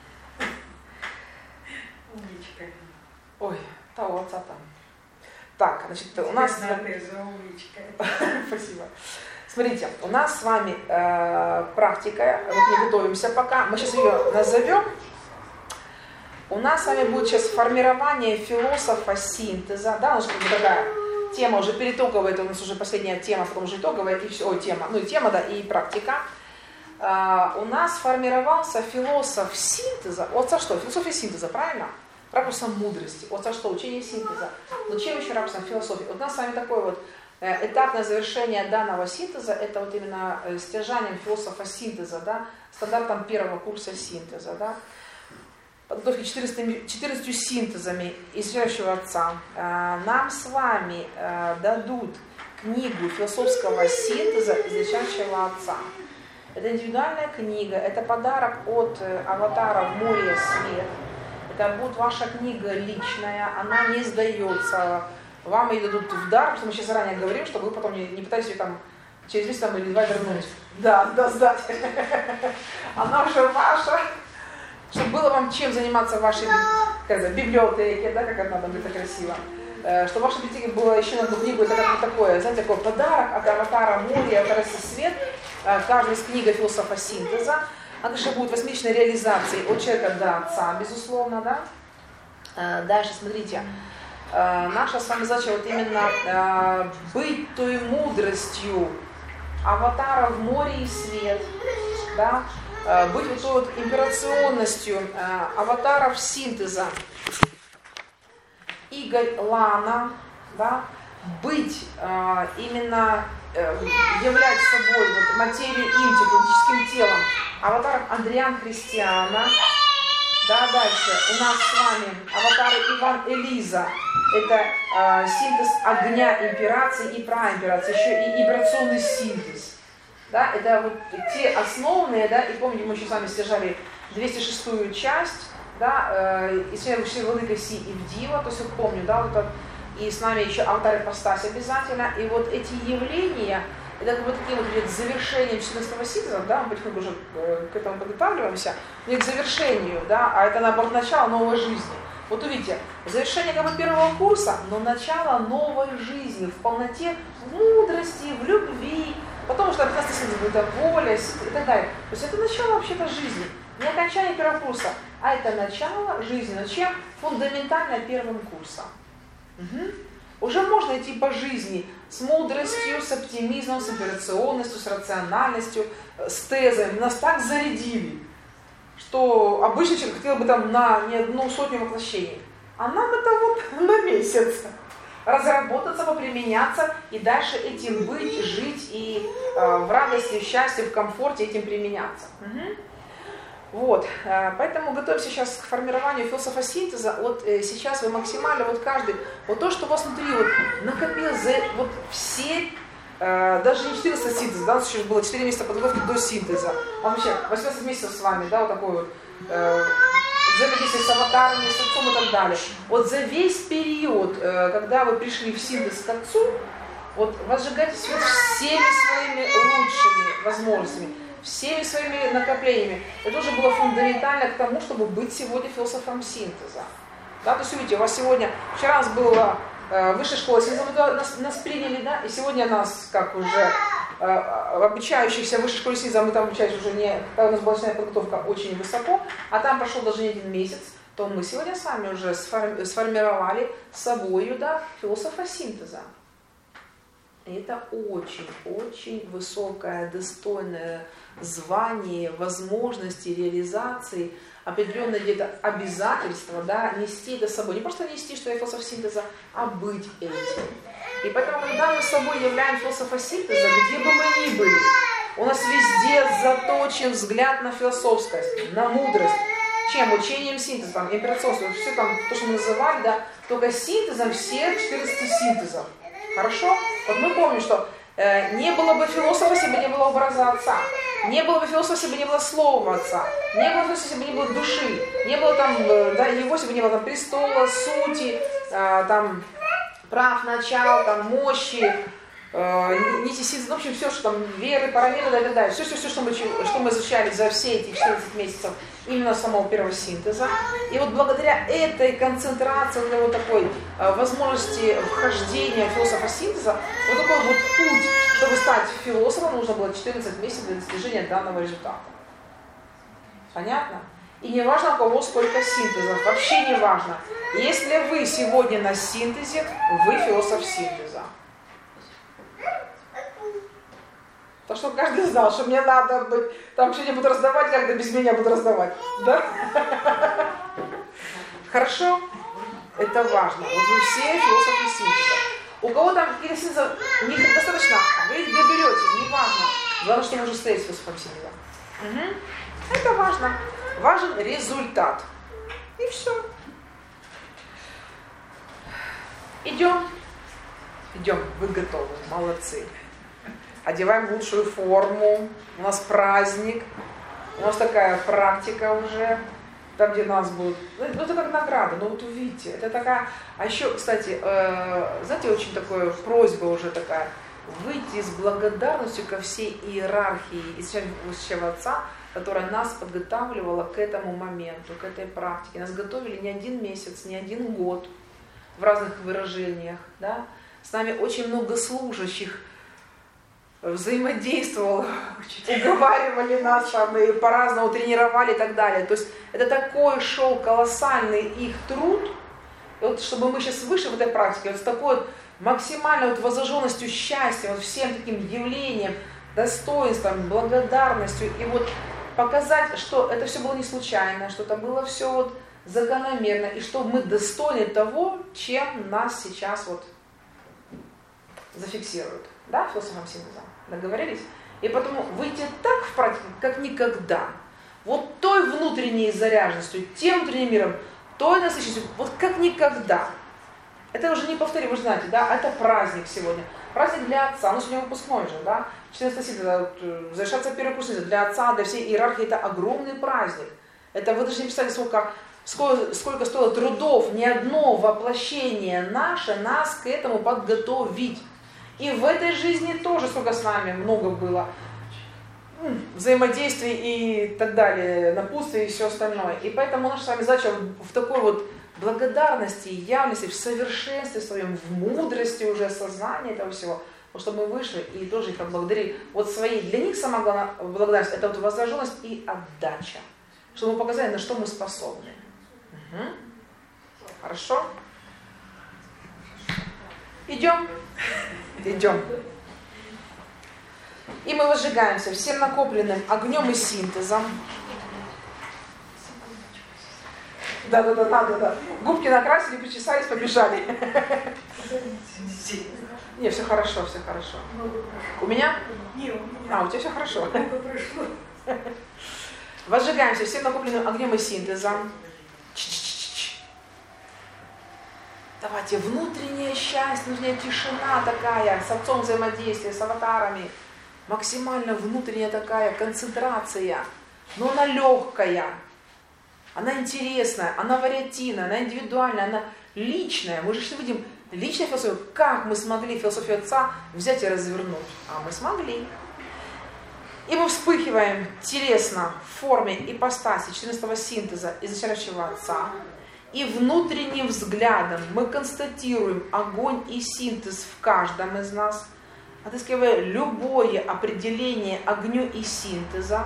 Умничка. Ой, того отца там. Так, значит, у нас... Теза, умничка. Спасибо. Смотрите, у нас с вами э, практика, вот не готовимся пока, мы сейчас ее назовем. У нас с вами будет сейчас формирование философа синтеза, да, у нас как бы такая тема уже перетоковая, это у нас уже последняя тема, потом уже итоговая, и все, ой, тема, ну и тема, да, и практика. Э, у нас сформировался философ синтеза, вот за что? Философия синтеза, правильно? Ракурсом мудрости, вот за что? Учение синтеза. Но чем еще ракурсом философии? Вот у нас с вами такой вот этапное завершение данного синтеза, это вот именно стяжанием философа синтеза, да, стандартом первого курса синтеза, да, подготовки четырнадцатью синтезами исчерпывающего отца. Нам с вами дадут книгу философского синтеза исчерпывающего отца. Это индивидуальная книга, это подарок от аватара в море свет. Это будет ваша книга личная, она не сдается. Вам ее дадут в дар, потому что мы сейчас заранее говорим, чтобы вы потом не, не пытались ее там через месяц там, или два вернуть. Да, да, сдать. Она уже ваша. Чтобы было вам чем заниматься в вашей как бы, библиотеке, да, как это надо быть красиво. Чтобы в вашей библиотеке было еще на одну книгу, это как такое, знаете, такой подарок от аватара моря, от расы свет. Каждая из книга философа синтеза. Она, конечно, будет восьмичной реализацией от человека до отца, безусловно, да. Дальше, смотрите. Наша с вами задача вот именно э, быть той мудростью аватара в море и свет, да, э, быть вот той вот имперационностью э, аватаров синтеза Игорь Лана, да, быть э, именно э, являть собой вот, материю инти, политическим телом аватаров Андриан Христиана. Да, дальше у нас с вами аватары Иван Элиза. Это э, синтез огня имперации и праимперации, еще и вибрационный синтез. Да, это вот те основные, да, и помните, мы еще с вами стяжали двести шестую часть, да, э, и следующая Владыка Си и Вдива, то есть я помню, да, вот это, и с нами еще аватар ипостась обязательно, и вот эти явления, это как бы таким вот завершением четырнадцатого синтеза, да, мы потихоньку уже к этому подготавливаемся, не к завершению, да, а это наоборот начало новой жизни. Вот увидите, Завершение как бы первого курса, но начало новой жизни в полноте, в мудрости, в любви. Потом что пятнадцатый синтез будет воля и так далее. То есть это начало вообще-то жизни. Не окончание первого курса, а это начало жизни. Но чем фундаментально первым курсом? Угу. Уже можно идти по жизни с мудростью, с оптимизмом, с операционностью, с рациональностью, с тезами. Нас так зарядили, что обычный человек хотел бы там на не одну сотню воплощений. А нам это вот на месяц. Разработаться, поприменяться и дальше этим быть, жить и э, в радости, в счастье, в комфорте этим применяться. Угу. Вот, э, поэтому готовимся сейчас к формированию философа синтеза. Вот э, сейчас вы максимально, вот каждый, вот то, что у вас внутри вот накопил за вот все, э, даже не четырнадцать синтеза, да, у нас еще было четыре месяца подготовки до синтеза. А вообще восемнадцать месяцев с вами, да, вот такой вот. Э, взаимодействие с аватарами, с отцом и так далее. Вот за весь период, когда вы пришли в синтез к отцу, вот возжигайтесь вот всеми своими лучшими возможностями, всеми своими накоплениями. Это уже было фундаментально к тому, чтобы быть сегодня философом синтеза. Да, то есть, видите, у вас сегодня, вчера у нас была э, высшая школа синтеза, нас, нас приняли, да, и сегодня нас, как уже э, обучающихся в высшей школе синтеза, мы там обучались уже не, когда у нас была начальная подготовка очень высоко, а там прошел даже не один месяц, то мы сегодня сами уже сформи, сформировали собою, да, философа синтеза. И это очень-очень высокое, достойное звание, возможности реализации, определенное где-то обязательство, да, нести это с собой. Не просто нести, что я философ синтеза, а быть этим. И поэтому, когда мы с собой являем философа синтеза, где бы мы ни были, у нас везде заточен взгляд на философскость, на мудрость. Чем? Учением синтеза, там, имперационством, все там, то, что мы называли, да, только синтезом всех четырнадцати синтезов. Хорошо? Вот мы помним, что э, не было бы философа, если бы не было образа Отца. Не было бы философа, если бы не было слова Отца. Не было бы философа, если бы не было души. Не было там, э, да, его, если бы не было там престола, сути, э, там, прав, начал, там, мощи, э, нити синтеза, в общем, все, что там, веры, параметры, да, и так далее. Все, все, все, что мы, что мы изучали за все эти четырнадцать месяцев именно самого первого синтеза. И вот благодаря этой концентрации, вот, вот такой э, возможности вхождения философа синтеза, вот такой вот путь, чтобы стать философом, нужно было четырнадцать месяцев для достижения данного результата. Понятно? И не важно, у кого сколько синтезов, вообще не важно. Если вы сегодня на синтезе, вы философ синтеза. Так что каждый знал, что мне надо быть, там что-нибудь буду раздавать, когда без меня буду раздавать. Да? Хорошо? Это важно. Вот вы все философы синтеза. У кого там какие-то синтезы, у них достаточно, вы их доберете, не важно. Главное, что можно стоять философом синтеза. Угу. Это важно. Важен результат. И все. Идем. Идем. Вы готовы. Молодцы. Одеваем лучшую форму, у нас праздник, у нас такая практика уже, там, где нас будут, ну, это как награда, ну вот увидите, это такая, а еще, кстати, э, знаете, очень такая просьба уже такая, выйти с благодарностью ко всей иерархии Исчадия Отца, которая нас подготавливала к этому моменту, к этой практике. Нас готовили не один месяц, не один год в разных выражениях, да, с нами очень много служащих, взаимодействовал, уговаривали нас там и по-разному тренировали и так далее. То есть это такой шел колоссальный их труд, и вот чтобы мы сейчас вышли в этой практике, вот с такой вот максимальной вот воззаженностью счастья, вот всем таким явлением, достоинством, благодарностью, и вот показать, что это все было не случайно, что это было все вот закономерно, и что мы достойны того, чем нас сейчас вот зафиксируют. Да, философом синтеза. Договорились? И потом выйти так в практике, как никогда. Вот той внутренней заряженностью, тем внутренним миром, той насыщенностью, вот как никогда. Это уже не повторим, вы же знаете, да, это праздник сегодня. Праздник для Отца, ну сегодня выпускной же, да. четырнадцатого синтеза, вот, завершаться первый курс для Отца, для всей иерархии, это огромный праздник. Это вы даже не представляете, сколько, сколько, сколько стоило трудов, ни одно воплощение наше нас к этому подготовить. И в этой жизни тоже сколько с нами много было взаимодействий и так далее, напутствий и все остальное. И поэтому наша с вами задача в такой вот благодарности и явности в совершенстве своем, в мудрости уже осознания этого всего, чтобы мы вышли и тоже их отблагодарили. Вот своей, для них самая главная благодарность — это вот возраженность и отдача, чтобы мы показали, на что мы способны. Угу. Хорошо? Идем? Идем. И мы возжигаемся всем накопленным огнем и синтезом. Да, да, да, да, да, да. Губки накрасили, причесались, побежали. Не, все хорошо, все хорошо. У меня? Не, у меня. А, у тебя все хорошо. Прошло. Возжигаемся всем накопленным огнем и синтезом. Ч-ч-ч-ч. Давайте, внутреннее счастье, внутренняя тишина такая, с отцом взаимодействие, с аватарами. Максимально внутренняя такая концентрация. Но она легкая. Она интересная, она вариативная, она индивидуальная, она личная. Мы же что видим? Личная философия. Как мы смогли философию Отца взять и развернуть? А мы смогли. И мы вспыхиваем телесно в форме ипостаси четырнадцатого синтеза изначального Отца. И внутренним взглядом мы констатируем огонь и синтез в каждом из нас, отыскивая любое определение огню и синтеза.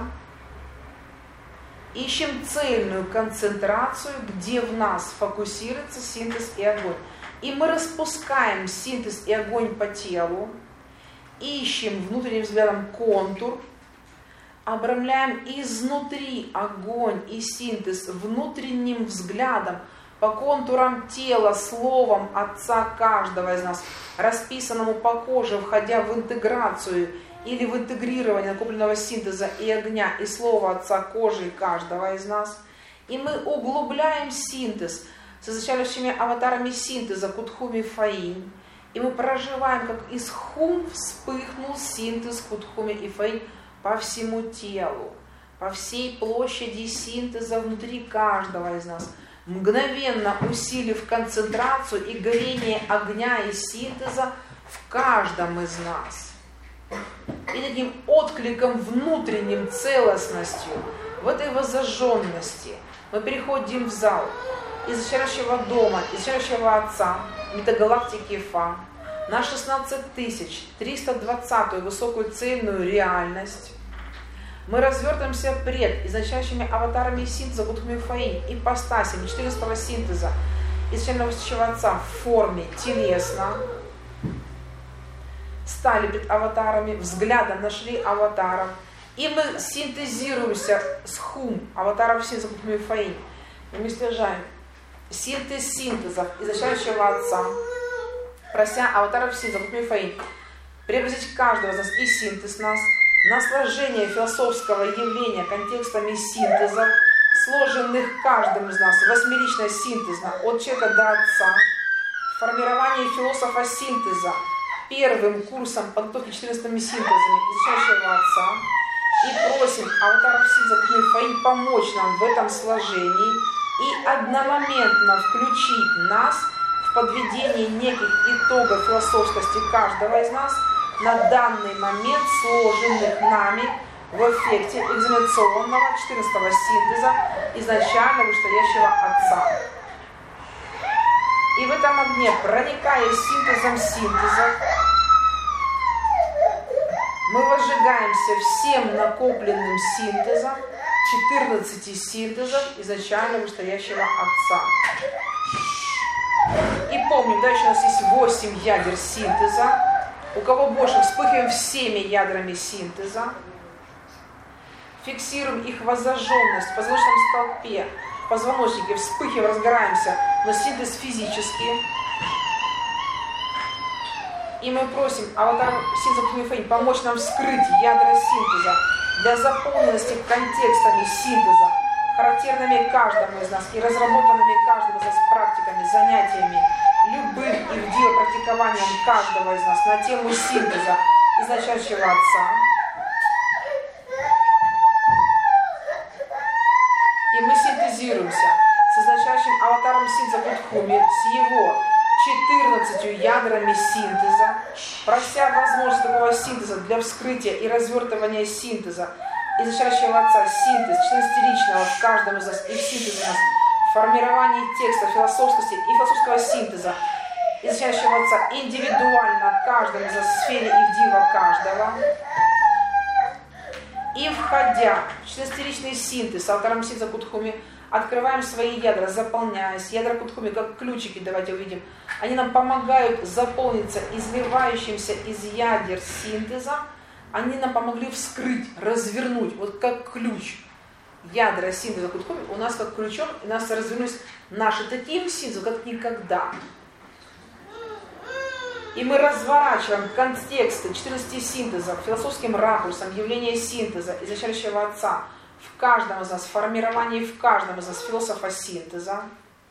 Ищем цельную концентрацию, где в нас фокусируется синтез и огонь. И мы распускаем синтез и огонь по телу, ищем внутренним взглядом контур, обрамляем изнутри огонь и синтез внутренним взглядом по контурам тела, словом Отца каждого из нас, расписанному по коже, входя в интеграцию или в интегрирование накопленного синтеза и огня и слова Отца кожи каждого из нас. И мы углубляем синтез с изначальными аватарами синтеза Кутхуми Фаинь. И мы проживаем, как из Хум вспыхнул синтез Кутхуми и Фаинь по всему телу, по всей площади синтеза внутри каждого из нас, мгновенно усилив концентрацию и горение огня и синтеза в каждом из нас. И таким откликом внутренним, целостностью, в этой воззажженности мы переходим в зал изначального дома, изначального Отца, метагалактики Фа, на шестнадцать тысяч триста двадцатую высокую цельную реальность. Мы развертываемся пред изначальными аватарами синтеза Кутхуми Фаинь, ипостасями четырнадцатого синтеза изначального Отца в форме телесно. Стали пред аватарами, взглядом нашли аватаров. И мы синтезируемся с Хум, аватаров синтеза Кутхуми Фаинь. И мы снижаем синтез синтезов изначального Отца, прося аватаров синтеза Кутхуми Фаинь преобразить каждого из нас и синтез нас на сложение философского явления контекстами синтеза, сложенных каждым из нас, восьмерично синтезно, от человека до Отца, формирование философа синтеза, первым курсом подготовки четырнадцатыми синтезами изучающего Отца, и просим аватаров синтеза Кутхуми Фаинь помочь нам в этом сложении и одномоментно включить нас в подведение неких итогов философскости каждого из нас на данный момент сложенных нами в эффекте экзаменационного четырнадцатого синтеза изначально вышестоящего Отца. И в этом огне, проникая синтезом синтеза, мы возжигаемся всем накопленным синтезом, четырнадцати синтезов изначально вышестоящего Отца. И помним, да, еще у нас есть восемь ядер синтеза. У кого больше, вспыхиваем всеми ядрами синтеза. Фиксируем их воззажженность в позвоночном столпе, в позвоночнике, вспыхиваем, разгораемся, но синтез физический. И мы просим аватар синтеза Кутхуми Фаинь помочь нам вскрыть ядра синтеза для заполненности контекстами синтеза, характерными каждому из нас и разработанными каждым из нас практиками, занятиями, любым их диапрактикованием каждого из нас на тему синтеза изначального Отца. И мы синтезируемся с изначальным аватаром синтеза Кутхуми, с его четырнадцатью ядрами синтеза, прося возможность такого синтеза для вскрытия и развертывания синтеза изначального Отца, синтез четырнадцатиличного в каждом из нас и в синтезе нас формировании текста, философскости и философского синтеза, изначального Отца, индивидуально каждому за сфере и в диво каждого. И входя в четырнадцатиричный синтез, автором синтеза Кутхуми, открываем свои ядра, заполняясь. Ядра Кутхуми, как ключики, давайте увидим, они нам помогают заполниться изливающимся из ядер синтеза. Они нам помогли вскрыть, развернуть, вот как ключ. Ядра синтеза Кутхуми у нас как ключом, и у нас развернулись наши таким синтезом, как никогда. И мы разворачиваем контексты четырнадцати синтезов, философским ракурсом явления синтеза, изначального Отца, в каждом из нас, формировании в каждом из нас философа синтеза.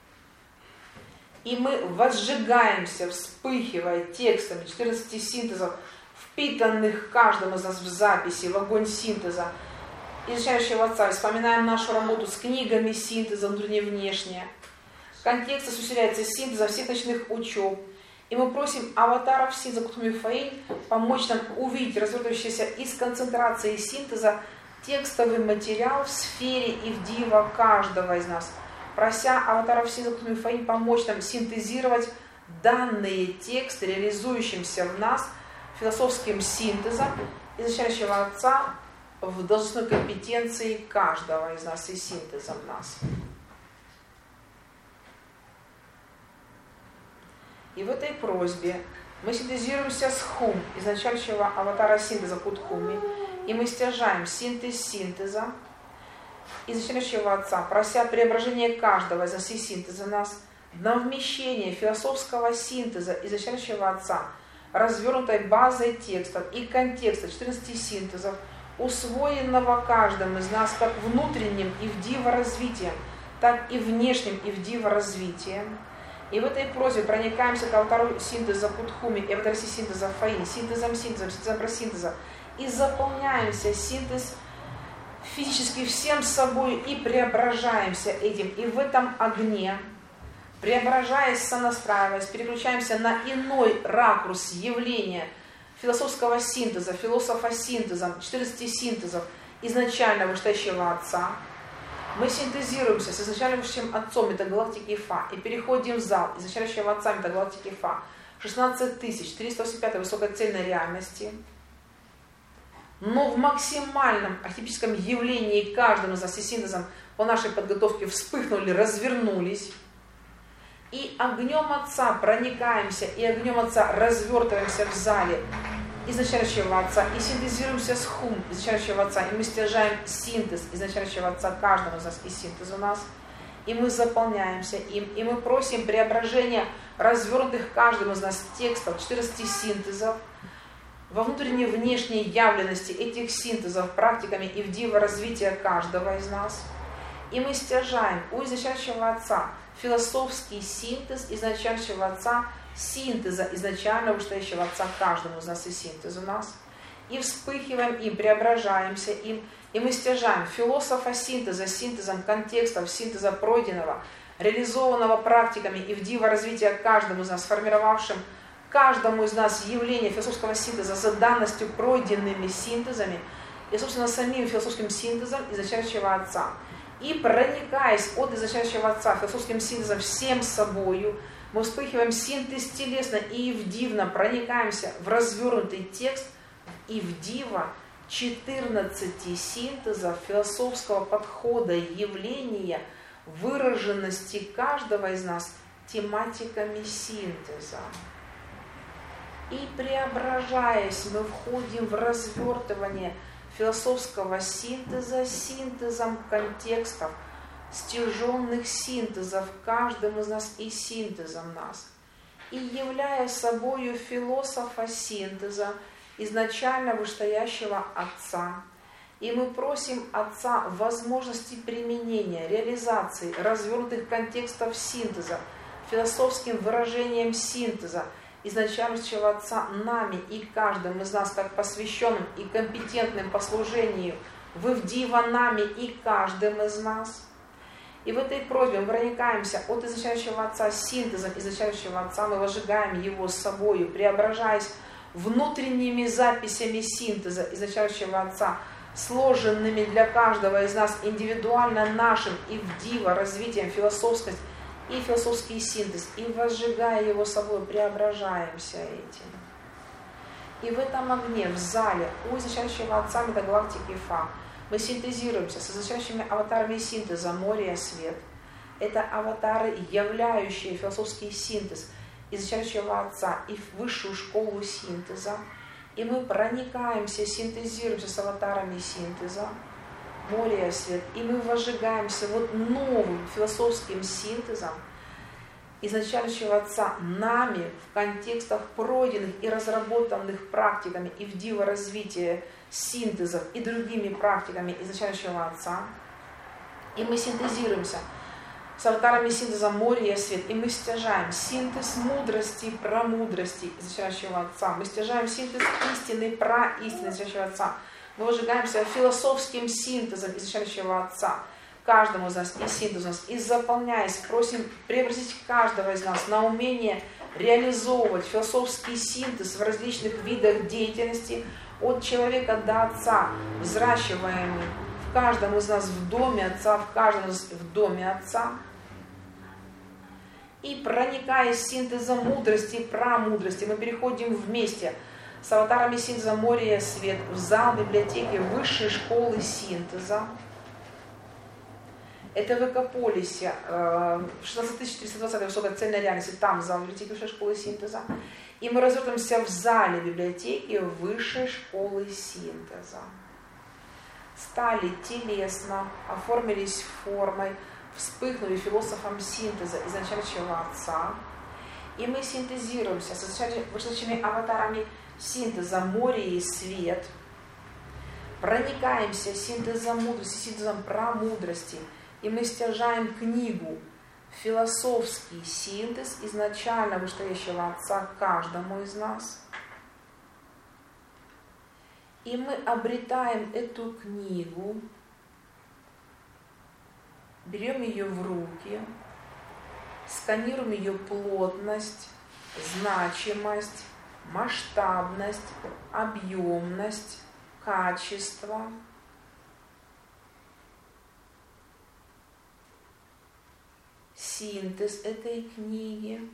И мы возжигаемся, вспыхивая текстами четырнадцати синтезов, впитанных каждым из нас в записи, в огонь синтеза, изучающего Отца, вспоминаем нашу работу с книгами синтеза внутреннее и внешнее. Контекст усиляется синтеза всех ночных учеб. И мы просим аватаров синтеза Кутхуми Фаиль помочь нам увидеть развертывающийся из концентрации синтеза текстовый материал в сфере и в диво каждого из нас. Прося аватаров синтеза Кутхуми Фаиль помочь нам синтезировать данные тексты, реализующимся в нас философским синтезом изначального Отца в должностной компетенции каждого из нас и синтезом нас. И в этой просьбе мы синтезируемся с Хум, изначального аватара синтеза Кутхуми, и мы стяжаем синтез синтеза изначального Отца, прося преображения каждого из нас и синтеза нас на вмещение философского синтеза изначального Отца, развернутой базой текстов и контекста четырнадцати синтезов, усвоенного каждым из нас как внутренним и в диво развитием, так и внешним и в диво развитием. И в этой просьбе проникаемся к алтару синтеза Кутхуми и аватару синтеза Фаиль, синтезом синтезом, синтезом про синтеза, и заполняемся синтез физически всем собой и преображаемся этим. И в этом огне, преображаясь, сонастраиваясь, переключаемся на иной ракурс явления философского синтеза, философа синтезом, четырнадцати синтезов изначально вышестоящего Отца. Мы синтезируемся с изначальным высшим Отцом метагалактики Фа и переходим в зал изначального Отца метагалактики Фа шестнадцать тысяч триста восемьдесят пятой высокоцельной реальности. Но в максимальном архетипическом явлении каждым из нас и синтезом по нашей подготовке вспыхнули, развернулись. И огнем Отца проникаемся, и огнем Отца развертываемся в зале изначального Отца и синтезируемся с Хум изначального Отца, и мы стяжаем синтез изначального Отца каждого из нас и синтез у нас, и мы заполняемся им, и мы просим преображения развернутых каждым из нас текстов четырнадцати синтезов во внутренней и внешней явленности этих синтезов практиками и в диво развития каждого из нас. И мы стяжаем у изначального Отца философский синтез изначального Отца, синтеза изначального вышестоящего Отца каждому из нас и синтез у нас. И вспыхиваем им, преображаемся им, и мы стяжаем философа синтеза, синтезом контекстов, синтеза пройденного, реализованного практиками и в диво развития каждому из нас, сформировавшим каждому из нас явление философского синтеза за данностью пройденными синтезами и, собственно, самим философским синтезом изначального Отца. И проникаясь от изначального Отца философским синтезом всем собою, мы вспыхиваем синтез телесно и в дивно проникаемся в развернутый текст и в диво четырнадцати синтезов философского подхода явления выраженности каждого из нас тематиками синтеза. И преображаясь, мы входим в развертывание философского синтеза синтезом контекстов, стяженных синтезов каждым из нас и синтезом нас. И являя собою философа синтеза, изначально вышестоящего Отца. И мы просим Отца возможности применения, реализации развернутых контекстов синтеза, философским выражением синтеза, изначального Отца нами и каждым из нас, как посвященным и компетентным по служению, вы в диво нами и каждым из нас. И в этой просьбе мы проникаемся от изначального Отца синтезом изначального Отца, мы возжигаем его с собою, преображаясь внутренними записями синтеза изначального Отца сложенными для каждого из нас индивидуально нашим и в диво развитием философскость и философский синтез, и возжигая его собой, преображаемся этим. И в этом огне, в зале, у изначающего Отца метагалактики Фа, мы синтезируемся с изначающими аватарами синтеза Мория Свет. Это аватары, являющие философский синтез изучающего Отца и в высшую школу синтеза. И мы проникаемся, синтезируемся с аватарами синтеза, Мория Свет. И мы возжигаемся вот новым философским синтезом изначающего Отца нами в контекстах пройденных и разработанных практиками и в диво развития синтезов и другими практиками изначающего Отца. И мы синтезируемся с аватарами синтеза Мория Свет, и мы стяжаем синтез мудрости, промудрости изучающего Отца. Мы стяжаем синтез истины, проистины изучающего Отца. Мы возжигаемся философским синтезом изучающего Отца. Каждому из нас и синтез у нас. И заполняясь, просим преобразить каждого из нас на умение реализовывать философский синтез в различных видах деятельности от человека до Отца, взращиваемый в каждом из нас в доме Отца, в каждом из нас в доме Отца. И проникаясь синтезом мудрости и промудрости, мы переходим вместе с аватарами синтеза Мория Свет в зал библиотеки высшей школы синтеза. Это в Экополисе, шестнадцать тысяч триста двадцать высокая цельная реальность, там зал библиотеки высшей школы синтеза. И мы развертываемся в зале библиотеки высшей школы синтеза. Стали телесно, оформились формой, вспыхнули философом синтеза изначающего Отца. И мы синтезируемся с вышедшими аватарами синтеза Мория и Свет. Проникаемся синтезом мудрости, синтезом промудрости. И мы стяжаем книгу «Философский синтез» изначально вышестоящего Отца каждому из нас. И мы обретаем эту книгу, берем ее в руки, сканируем ее плотность, значимость, масштабность, объемность, качество. Синтез этой книги.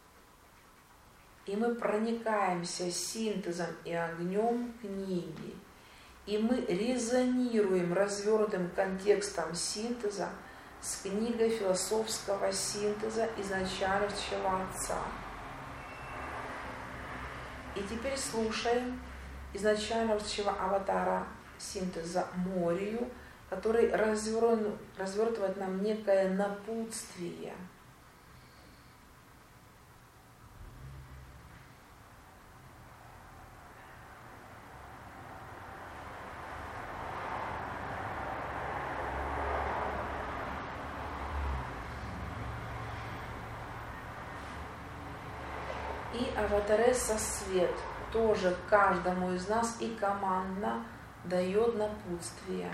И мы проникаемся синтезом и огнем книги. И мы резонируем развернутым контекстом синтеза с книгой философского синтеза изначающего Отца. И теперь слушаем изначающего аватара синтеза Морию, который развертывает нам некое напутствие. И аватаресса Свет тоже каждому из нас и командно дает напутствие.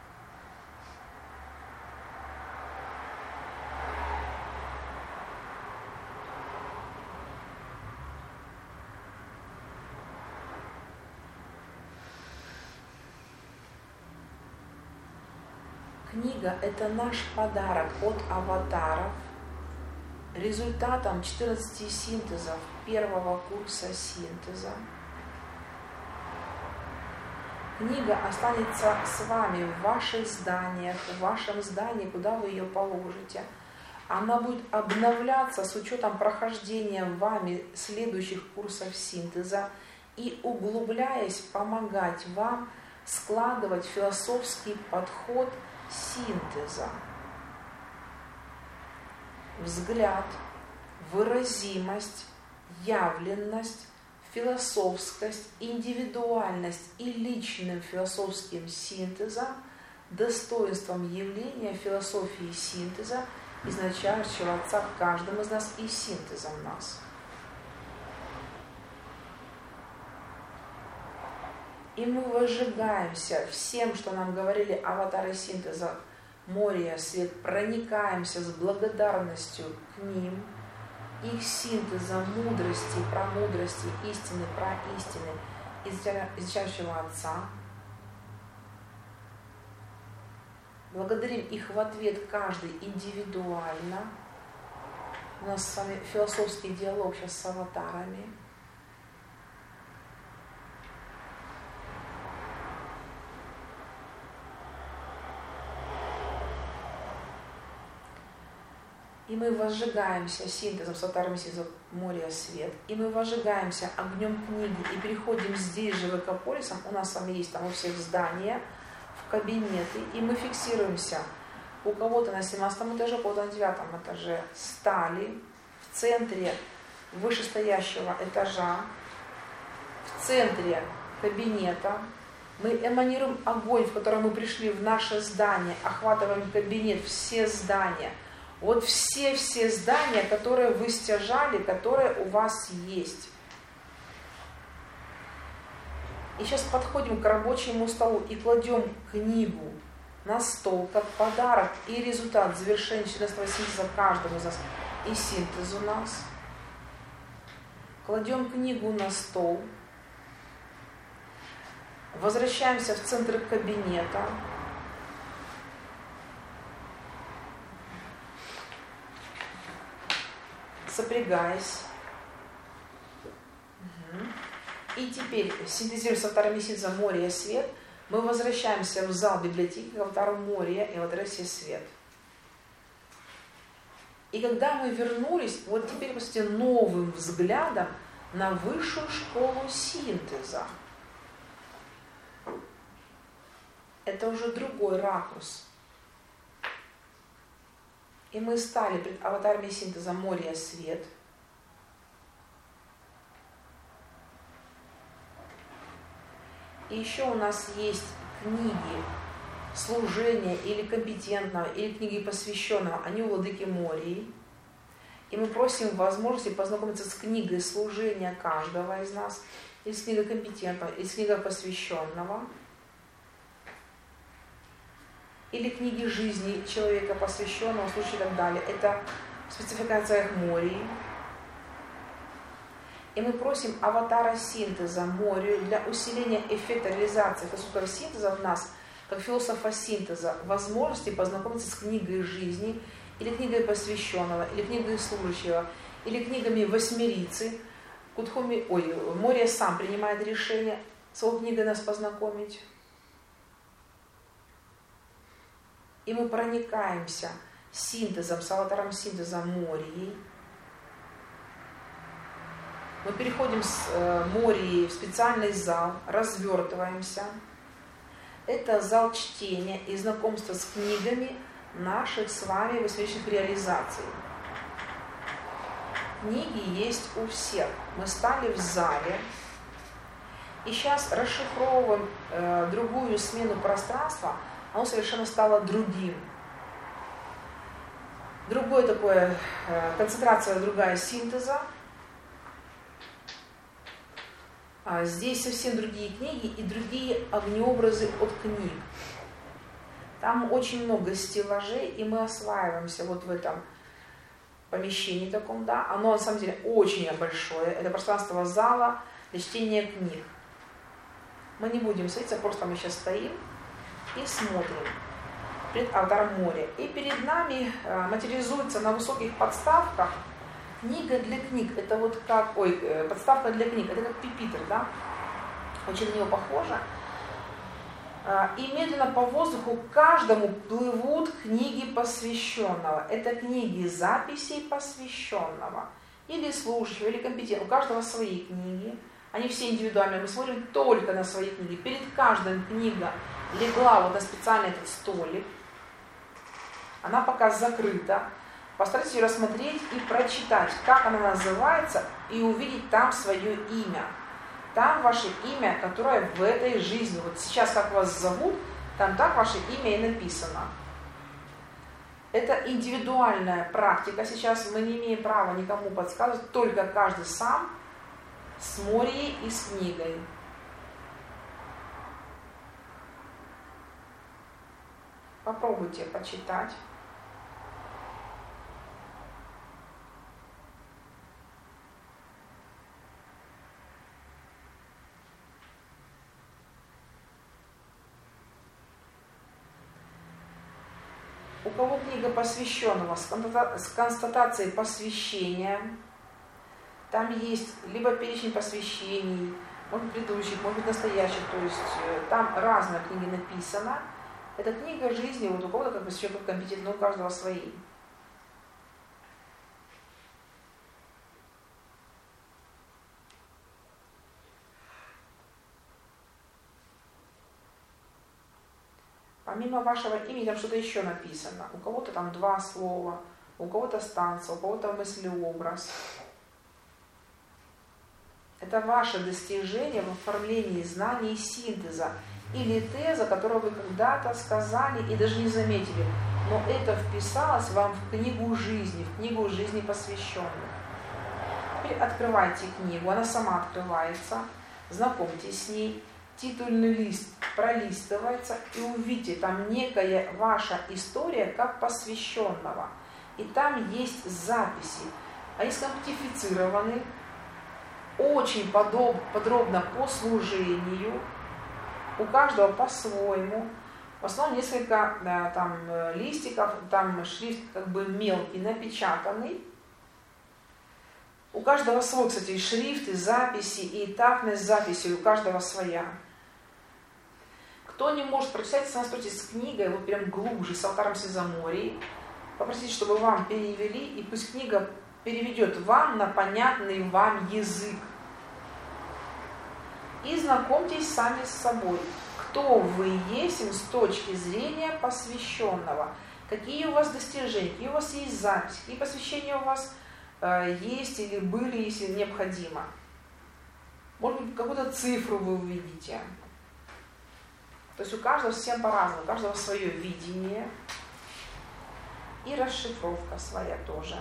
Книга – это наш подарок от аватаров, результатом четырнадцати синтезов первого курса синтеза. Книга останется с вами в ваших зданиях, в вашем здании, куда вы ее положите. Она будет обновляться с учетом прохождения вами следующих курсов синтеза и, углубляясь, помогать вам складывать философский подход синтеза. Взгляд, выразимость, явленность, философскость, индивидуальность и личным философским синтезом, достоинством явления философии синтеза, изначающего Отца в каждом из нас и синтезом нас. И мы возжигаемся всем, что нам говорили аватары синтеза Мория Свет, проникаемся с благодарностью к ним, их синтеза мудрости, промудрости, истины, проистины, изучающего Отца. Благодарим их в ответ каждый индивидуально. У нас с вами философский диалог сейчас с аватарами. И мы возжигаемся синтезом с аватарами синтеза Мория Свет. И мы возжигаемся огнем книги и переходим здесь же в Экополисом. У нас с вами есть там у всех здания, в кабинеты. И мы фиксируемся. У кого-то на семнадцатом этаже, у кого-то на девятом этаже стали в центре вышестоящего этажа, в центре кабинета. Мы эманируем огонь, в котором мы пришли в наше здание, охватываем кабинет, все здания. Вот все-все здания, которые вы стяжали, которые у вас есть. И сейчас подходим к рабочему столу и кладем книгу на стол, как подарок и результат завершения членства синтеза каждому из нас и синтез у нас. Кладем книгу на стол. Возвращаемся в центр кабинета. Сопрягаясь. Угу. И теперь синтезируем с аватарами синтеза Мория Свет. Мы возвращаемся в зал библиотеки к аватару Мория и аватару Свет. И когда мы вернулись, вот теперь, посмотрите, новым взглядом на высшую школу синтеза. Это уже другой ракурс. И мы стали пред аватарами синтеза Мория Свет. И еще у нас есть книги служения или компетентного, или книги посвященного. Они у владыки Мории. И мы просим возможности познакомиться с книгой служения каждого из нас, или с книгой компетентного, или с книгой посвященного, или книги жизни человека посвященного, в случае и так далее. Это в спецификациях Мории. И мы просим аватара синтеза Морию для усиления эффекта реализации суперсинтеза в нас, как философа синтеза, возможности познакомиться с книгой жизни, или книгой посвященного, или книгой служащего, или книгами восьмерицы. Кудхуми, ой, Мория сам принимает решение с его книгой нас познакомить. И мы проникаемся синтезом, с аватаром синтеза Мории. Мы переходим с э, Мории в специальный зал, развертываемся. Это зал чтения и знакомства с книгами наших с вами восьмеричных реализаций. Книги есть у всех. Мы стали в зале. И сейчас расшифровываем э, другую смену пространства. Оно совершенно стало другим. Другое такое, э, концентрация другая синтеза. А здесь совсем другие книги и другие огнеобразы от книг. Там очень много стеллажей, и мы осваиваемся вот в этом помещении таком, да. Оно на самом деле очень большое. Это пространство зала для чтения книг. Мы не будем садиться, просто мы сейчас стоим и смотрим перед аватаром Мория. И перед нами материализуется на высоких подставках книга для книг. Это вот как, ой, подставка для книг. Это как пипитер, да? Очень на него похоже. И медленно по воздуху каждому плывут книги посвященного. Это книги записей посвященного. Или служащего, или компетентного. У каждого свои книги. Они все индивидуальные. Мы смотрим только на свои книги. Перед каждой книга легла вот на специальный этот столик. Она пока закрыта. Постарайтесь ее рассмотреть и прочитать, как она называется, и увидеть там свое имя. Там ваше имя, которое в этой жизни. Вот сейчас как вас зовут, там так ваше имя и написано. Это индивидуальная практика. Сейчас мы не имеем права никому подсказывать, только каждый сам с Морией и с книгой. Попробуйте почитать. У кого книга посвященного с констатацией посвящения, там есть либо перечень посвящений, может быть предыдущих, может быть настоящих, то есть там разные книги написано. Это книга жизни, вот у кого-то как бы еще как компетентно, у каждого свои. Помимо вашего имени там что-то еще написано. У кого-то там два слова, у кого-то станция, у кого-то мыслеобраз. Это ваше достижение в оформлении знаний и синтеза. Или теза, которую вы когда-то сказали и даже не заметили. Но это вписалось вам в книгу жизни, в книгу жизни посвященных. Теперь открывайте книгу, она сама открывается. Знакомьтесь с ней. Титульный лист пролистывается и увидите, там некая ваша история как посвященного. И там есть записи. Они скомптифицированы очень подробно по служению, у каждого по-своему. В основном несколько да, там, листиков, там шрифт как бы мелкий, напечатанный. У каждого свой, кстати, и шрифт, и записи, и этапность записи, у каждого своя. Кто не может прочитать, настройтесь с книгой, вот прям глубже, с алтарем Синтеза-Морией. Попросите, чтобы вам перевели, и пусть книга переведет вам на понятный вам язык. И знакомьтесь сами с собой. Кто вы есть с точки зрения посвященного. Какие у вас достижения, какие у вас есть записи, какие посвящения у вас э, есть или были, если необходимо. Может быть, какую-то цифру вы увидите. То есть у каждого всем по-разному, у каждого свое видение. И расшифровка своя тоже.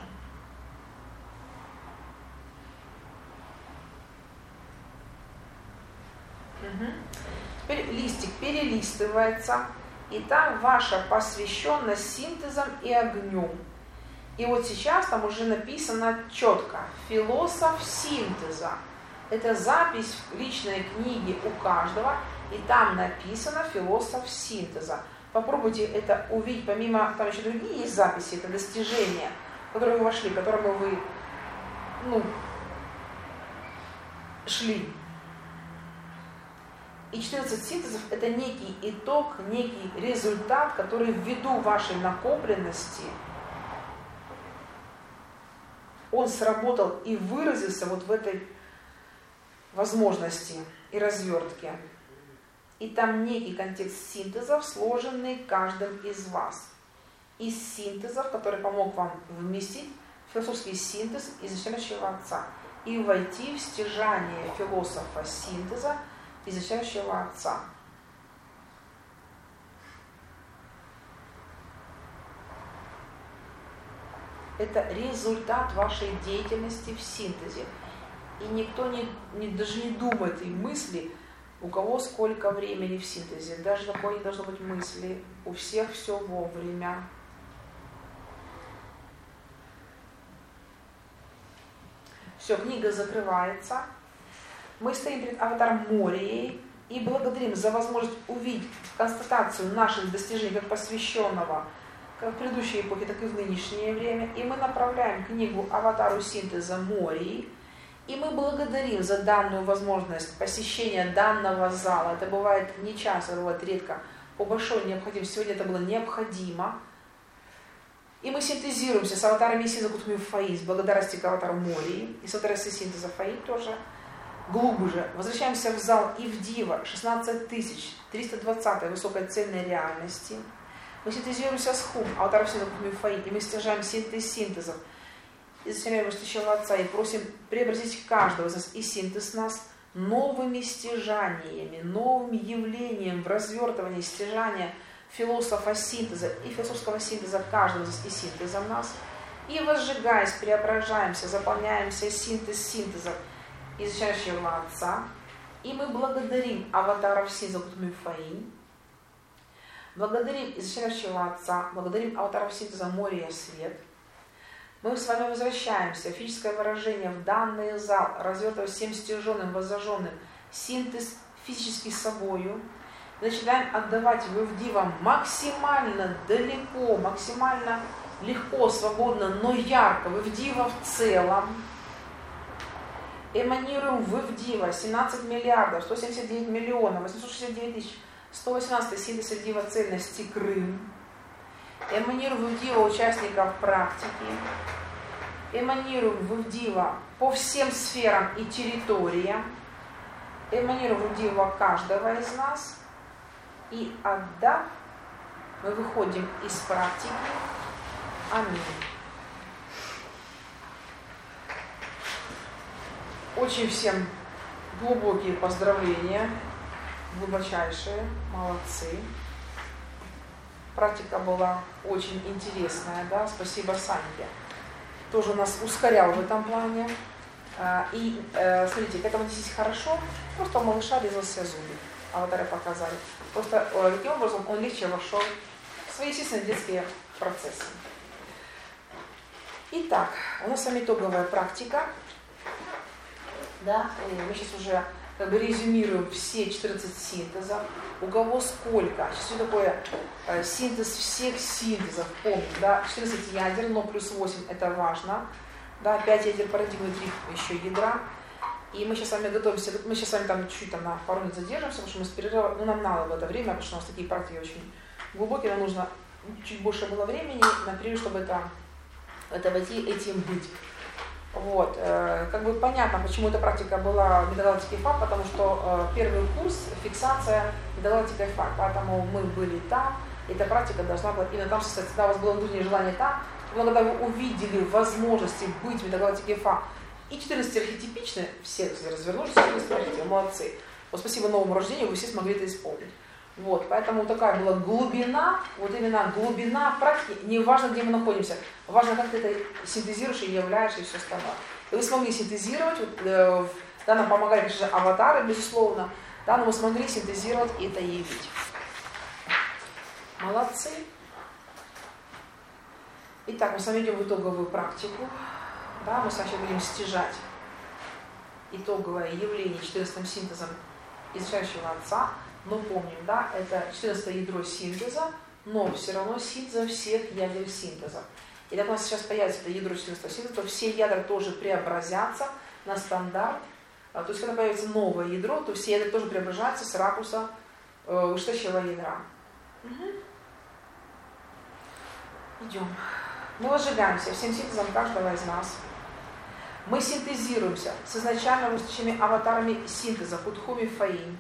Угу. Теперь листик перелистывается, и там ваша посвященность синтезом и огнем. И вот сейчас там уже написано четко «Философ синтеза». Это запись в личной книге у каждого, и там написано «Философ синтеза». Попробуйте это увидеть, помимо, там еще другие есть записи, это достижения, в которые вы вошли, к которому вы ну, шли. И четырнадцать синтезов – это некий итог, некий результат, который ввиду вашей накопленности, он сработал и выразился вот в этой возможности и развертке. И там некий контекст синтезов, сложенный каждым из вас. Из синтезов, который помог вам вместить философский синтез изначального Отца и войти в стяжание философа синтеза, изучающего Отца. Это результат вашей деятельности в синтезе. И никто не, не, даже не думает и мысли, у кого сколько времени в синтезе. Даже такой не должно быть мысли. У всех все вовремя. Все, книга закрывается. Мы стоим перед аватаром Морией и благодарим за возможность увидеть констатацию наших достижений как посвященного, как в предыдущей эпохе, так и в нынешнее время. И мы направляем книгу аватару синтеза Мории. И мы благодарим за данную возможность посещения данного зала. Это бывает не часто, бывает редко, по большой необходимости. Сегодня это было необходимо. И мы синтезируемся с аватарами синтеза Кутми Фаи, с благодарности к аватару Мории, и с аватаром синтеза Фаи тоже. Глубже. Возвращаемся в зал Ивдива, шестнадцать тысяч триста двадцать высокой цельной реальности. Мы синтезируемся с Хум, аватаром синтеза Кутми Фаи, и мы стяжаем синтез синтезов. И затем Высочайшего Отца и просим преобразить каждого из нас и синтез нас новыми стяжаниями, новым явлением в развертывании стяжания философа синтеза и философского синтеза каждого из нас и синтеза нас. И возжигаясь, преображаемся, заполняемся синтез синтезов изучающего Отца. И мы благодарим аватаров синтеза Кутми Фаи, благодарим изучающего Отца, благодарим аватаров синтеза Мория Свет. Мы с вами возвращаемся, физическое выражение в данный зал, развертывая всем стяженным, воззаженным, синтез физически с собою. начинаем отдавать в Ивдива максимально далеко, максимально легко, свободно, но ярко, в Ивдива в целом. Эманируем в Ивдива семнадцать миллиардов, сто семьдесят девять миллионов, восемьсот шестьдесят девять тысяч, сто восемнадцать синтез Ивдива цельности Крым. Эманируем в Ивдива участников практики. Эманируем в Ивдива по всем сферам и территориям. Эманируем в Ивдива каждого из нас. И отдав, мы выходим из практики. Аминь. Очень всем глубокие поздравления, глубочайшие, молодцы. Практика была очень интересная, да, спасибо Саньке. Тоже нас ускорял в этом плане. И, смотрите, к этому отнеситесь хорошо, просто у малыша резался зубы, аватары показали. Просто таким образом он легче вошел в свои естественные детские процессы. Итак, у нас с вами итоговая практика. Да, и мы сейчас уже как бы резюмируем все четырнадцать синтезов. У кого сколько? Сейчас что такое э, синтез всех синтезов. Помните, да, четырнадцать ядер, но плюс восемь это важно. Да, пять ядер парадигмы, три еще ядра. И мы сейчас с вами готовимся, мы сейчас с вами там чуть-чуть там на пару минут задержимся, потому что мы с перерыва, ну нам надо в это время, потому что у нас такие практики очень глубокие, нам нужно чуть больше было времени на перерыв, чтобы это, это войти, этим быть. Вот, э, как бы понятно, почему эта практика была в метагалактике ФА, потому что э, первый курс фиксация метагалактикой ФА, поэтому мы были там, и эта практика должна была именно там состояться. Когда у вас было внутреннее желание там, но когда вы увидели возможности быть в метагалактике ФА, и четырнадцать архетипичны, все развернулись, четырнадцать архетипов, молодцы. Вот спасибо новому рождению, вы все смогли это исполнить. Вот, поэтому такая была глубина, вот именно глубина практики, не важно, где мы находимся, важно, как ты это синтезируешь и являешь, и все остальное. И вы смогли синтезировать, вот, э, да, нам помогали, конечно же, аватары, безусловно, да, но мы смогли синтезировать и это явить. Молодцы. Итак, мы с вами идем в итоговую практику, да, мы с вами будем стяжать итоговое явление четырнадцатым синтезом изучающего Отца. Но помним, да, это четырнадцатое ядро синтеза, но все равно синтеза всех ядер синтеза. И так у нас сейчас появится это ядро четырнадцатого синтеза, то все ядра тоже преобразятся на стандарт. То есть, когда появится новое ядро, то все ядра тоже преображаются с ракурса э, вышедшего ядра. Угу. Идем. Мы возжигаемся всем синтезом каждого из нас. Мы синтезируемся с изначально вышедшими аватарами синтеза Кутхуми Фаим.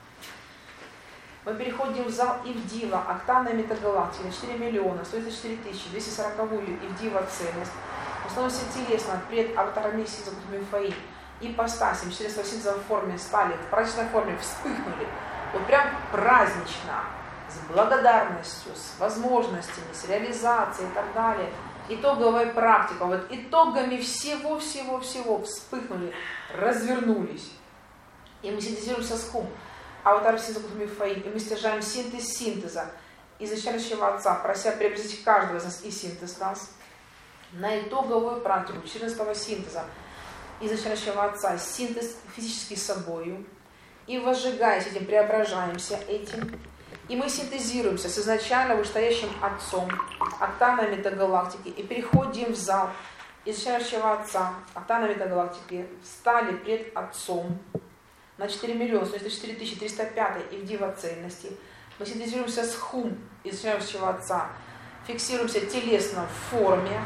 Мы переходим в зал Ивдива, октанная метагалактика, четыре миллиона, сто тридцать четыре тысячи, двести сороковую Ивдива ценность. Мы становимся телесно пред аватарами синтеза Кутхуми Фаим. Ипостасим четырнадцатого синтеза в форме стали, в праздничной форме вспыхнули. Вот прям празднично, с благодарностью, с возможностями, с реализацией и так далее. Итоговая практика, вот итогами всего-всего-всего вспыхнули, развернулись. И мы синтезируемся с хум. Аватар синтеза Кутхуми Фаим, и мы стяжаем синтез синтеза изначального Отца, прося приобрести каждого из нас и синтез нас на итоговую практику четырнадцатого синтеза изначального Отца, синтез физически собою, и возжигаясь этим, преображаемся этим, и мы синтезируемся с изначально вышестоящим Отцом, октанной метагалактики, и переходим в зал изначального Отца, октанной метагалактики, стали пред Отцом, на четыре миллиона сто тридцать четыре тысячи триста пять Ивдива цельности. Мы синтезируемся с хум изучающего Отца, фиксируемся телесно в форме,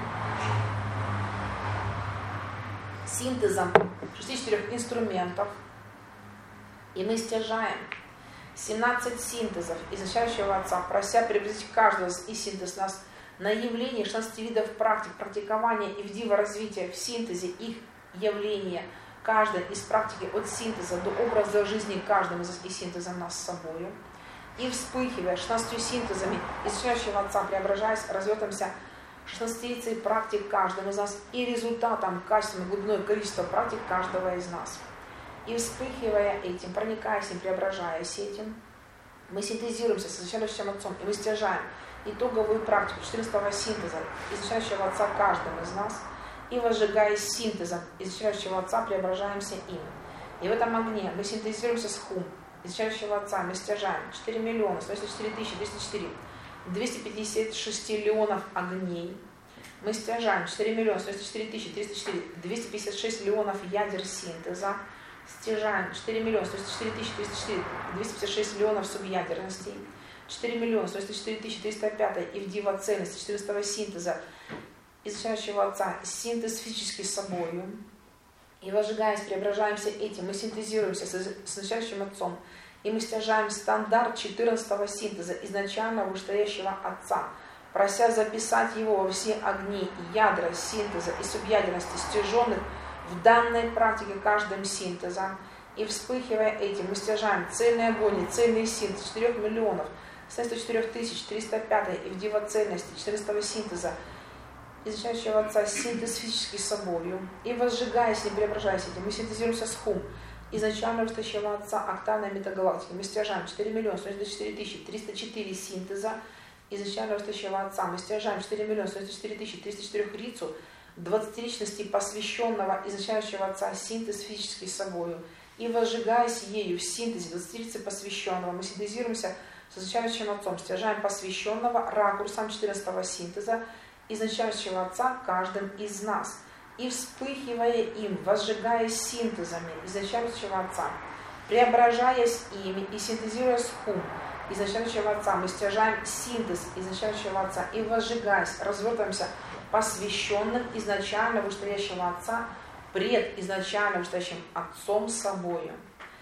синтезом шестидесяти четырёх инструментов, и мы стяжаем семнадцать синтезов изучающего Отца, прося приобрести каждого из синтез нас на явление шестнадцати видов практик, практикования Ивдива развития в синтезе их явления, каждой из практики от синтеза до образа жизни каждым из синтеза нас с собой. И вспыхивая шестнадцатью синтезами изучающего Отца, преображаясь, развертываемся шестнадцатицей практик каждым из нас и результатом, качеством, глубиной, количества практик каждого из нас. И вспыхивая этим, проникаясь им, преображаясь этим, мы синтезируемся с изучающим Отцом, и мы стяжаем итоговую практику четырнадцатого синтеза изучающего Отца каждым из нас, и возжигаясь синтезом изучающего Отца, преображаемся им. И в этом огне мы синтезируемся с хум изначального Отца мы стяжаем четыре миллиона сто восемьдесят четыре тысячи триста четыре двести пятьдесят шесть леонов огней. Мы стяжаем четыре миллиона сто восемьдесят четыре тысячи триста четыре двести пятьдесят шесть леонов ядер синтеза. Стяжаем четыре миллиона сто восемьдесят четыре тысячи триста четыре двести пятьдесят шесть леонов субъядерностей. четыре миллиона сто восемьдесят четыре тысячи триста пять ивдива цельности четырнадцатого синтеза изначального Отца, синтез физически с собою. И возжигаясь, преображаемся этим, мы синтезируемся с изначальным Отцом. И мы стяжаем стандарт четырнадцатого синтеза изначального вышестоящего Отца, прося записать его во все огни, ядра синтеза и субъядерности, стяженных в данной практике каждым синтезом. И вспыхивая этим, мы стяжаем цельный огонь, цельный синтез четырех миллионов сто четыре тысячи триста пять ивдива цельности четырнадцатого синтеза изначального Отца, синтез физически с собою. И возжигаясь, не преображаясь этим, мы синтезируемся с хум изначального вышестоящего Отца октавной метагалактики. Мы стяжаем четыре миллиона сто девяносто четыре тысячи триста четыре синтеза изначального вышестоящего Отца. Мы стяжаем четыре миллиона сто девяносто четыре тысячи триста четыре рицу двадцатиличности посвященного изначального Отца, синтез физически с собою. И возжигаясь ею в синтезе двадцатилицы посвященного, мы синтезируемся с изначальным Отцом, стяжаем посвященного ракурсом четырнадцатого синтеза изначального Отца каждым из нас. И вспыхивая им, возжигаясь синтезами изначального Отца, преображаясь ими и синтезируя с хум изначального Отца, мы стяжаем синтез изначального Отца и возжигаясь, развертываемся посвященным изначально вышестоящего Отца пред изначально вышестоящим Отцом собою.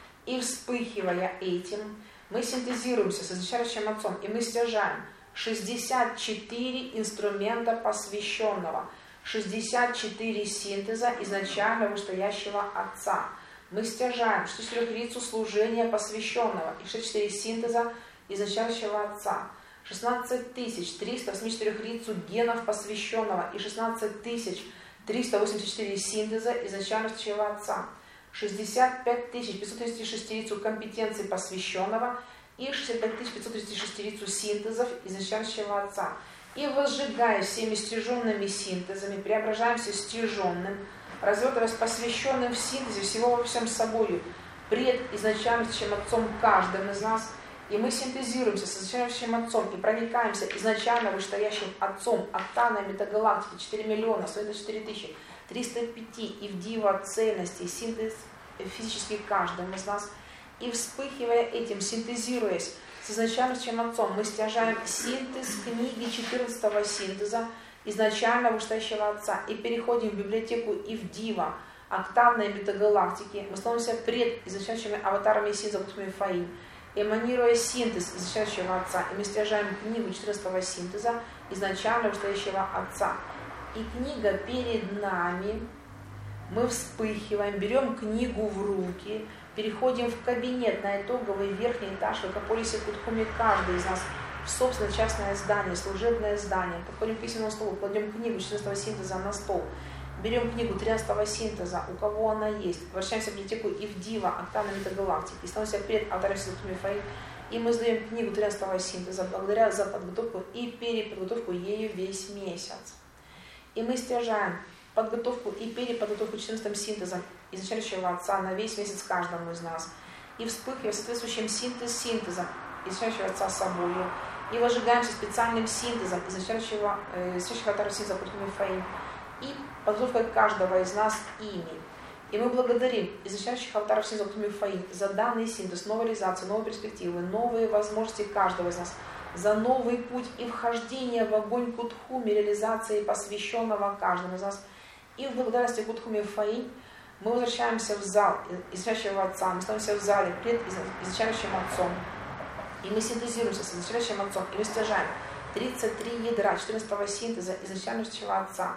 И вспыхивая этим, мы синтезируемся с изначальным Отцом, и мы стяжаем шестьдесят четыре инструмента посвященного, шестьдесят четыре синтеза изначально вышестоящего Отца. Мы стяжаем шестьдесят четыре рицу служения посвященного и шестьдесят четыре синтеза изначального Отца, шестнадцать тысяч триста восемьдесят четыре рицу генов посвященного и шестнадцать тысяч триста восемьдесят четыре синтеза изначального Отца, шестьдесят пять тысяч пятьсот тридцать шесть рицу компетенций посвященного и шестьдесят пять тысяч пятьсот тридцать шесть рицу синтезов изначального Отца. И возжигая всеми стяженными синтезами, преображаемся стяженным, развертываясь посвященным в синтезе всего во всем собою, пред изначальным Отцом каждым из нас. И мы синтезируемся с изначальным Отцом и проникаемся изначально вышестоящим Отцом октавной метагалактики четыре миллиона сто девяносто четыре тысячи триста пять ивдива цельности, синтез физически каждым из нас. И вспыхивая этим, синтезируясь с изначальным Отцом, мы стяжаем синтез книги четырнадцатого синтеза изначально вышестоящего Отца и переходим в библиотеку Ивдива октавной метагалактики. Мы становимся пред изначальными аватарами синтеза Фаин, эманируя синтез изначального Отца, и мы стяжаем книгу четырнадцатого синтеза изначально вышестоящего Отца. И книга перед нами, мы вспыхиваем, берем книгу в руки, переходим в кабинет на итоговый верхний этаж в Экополисе Кутхуми, каждый из нас в собственное частное здание, служебное здание. Подходим к письменному столу, кладем книгу четырнадцатого синтеза на стол, берем книгу тринадцатого синтеза, у кого она есть, возвращаемся в библиотеку Ивдива октавной метагалактики, и становимся перед алтарем Святого Мифаила, и мы сдаем книгу тринадцатого синтеза благодаря за подготовку и переподготовку ею весь месяц. И мы стяжаем подготовку и переподготовку четырнадцатым синтезом изначального Отца на весь месяц каждому из нас. И вспыхивая соответствующим синтез синтезом изначального Отца собою. И возжигаемся специальным синтезом изначального э, Алтара Синтеза Мифаил. И подготовкой каждого из нас ими. И мы благодарим изначальных алтаров Синтеза Мифаил за данный синтез, новую реализацию, новые перспективы, новые возможности каждого из нас, за новый путь и вхождение в огонь Кутхуми, реализации посвященного каждому из нас. И в благодарности Кутхуми Фаин мы возвращаемся в зал изначального Отца, мы становимся в зале пред изначальным Отцом. И мы синтезируемся с изначальным Отцом, и мы стяжаем тридцать три ядра четырнадцатого синтеза изначального Отца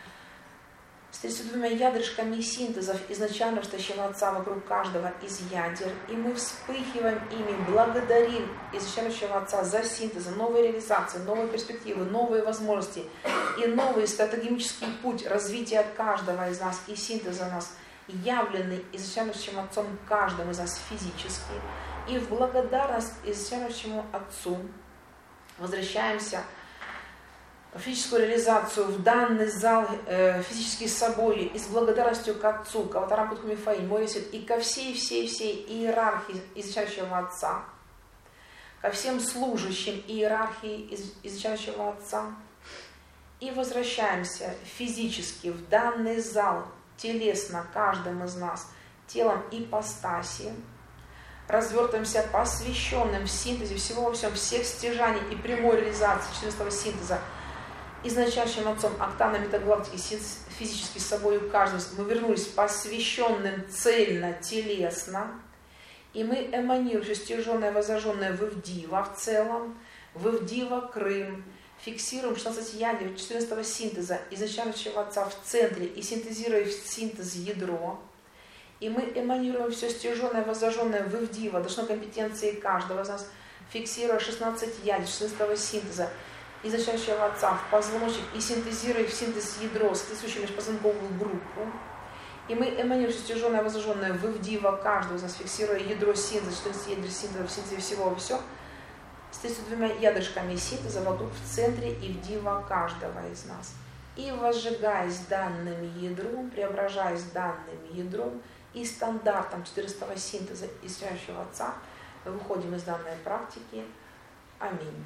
с тридцатью двумя ядрышками синтезов изначально вышестоящего Отца вокруг каждого из ядер. И мы вспыхиваем ими, благодарим изначального Отца за синтезы, новые реализации, новые перспективы, новые возможности и новый стратегический путь развития каждого из нас и синтеза нас, явленный изначальным Отцом каждому из нас физически. И в благодарность изначальному Отцу возвращаемся физическую реализацию в данный зал э, физический собой и с благодарностью к Отцу, к Аватарам Путху Мифаим, молюсь и ко всей-всей-всей иерархии изучающего Отца, ко всем служащим иерархии изучающего Отца, и возвращаемся физически в данный зал, телесно, каждым из нас, телом ипостаси, развертываемся посвященным в синтезе всего во всем, всех стяжаний и прямой реализации четырнадцатого синтеза, изначальным Отцом октана метагалактики, физически с собой каждым. Мы вернулись посвященным цельно, телесно, и мы эманируем стяженное, возожженное в Ивдива в целом, в Ивдива Крым, фиксируем шестнадцать ядер четырнадцатого синтеза, изначального Отца в центре и синтезируя в синтез ядро. И мы эманируем все стяженное, возожженное в Ивдива, должно компетенции каждого из нас, фиксируя шестнадцать ядер четырнадцатого синтеза, изначального Отца в позвоночник и синтезируя в синтез ядро, соответствующую межпозвонковую группу. И мы эманируем все стяженное, возожженное в Ивдива каждого из нас, фиксируя ядро синтеза, четырнадцать ядер синтеза в синтезе всего и все, с тридцатью двумя ядрышками синтеза вокруг в центре Ивдива каждого из нас. И возжигаясь данным ядром, преображаясь данным ядром и стандартом четырнадцатого синтеза изучающего Отца, мы выходим из данной практики. Аминь.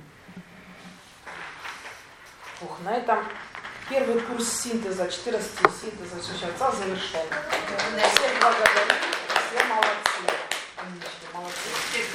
Ух, на этом первый курс синтеза, четырнадцатого синтеза изучающего Отца завершен. Всех благодарю, все молодцы. Отлично, молодцы.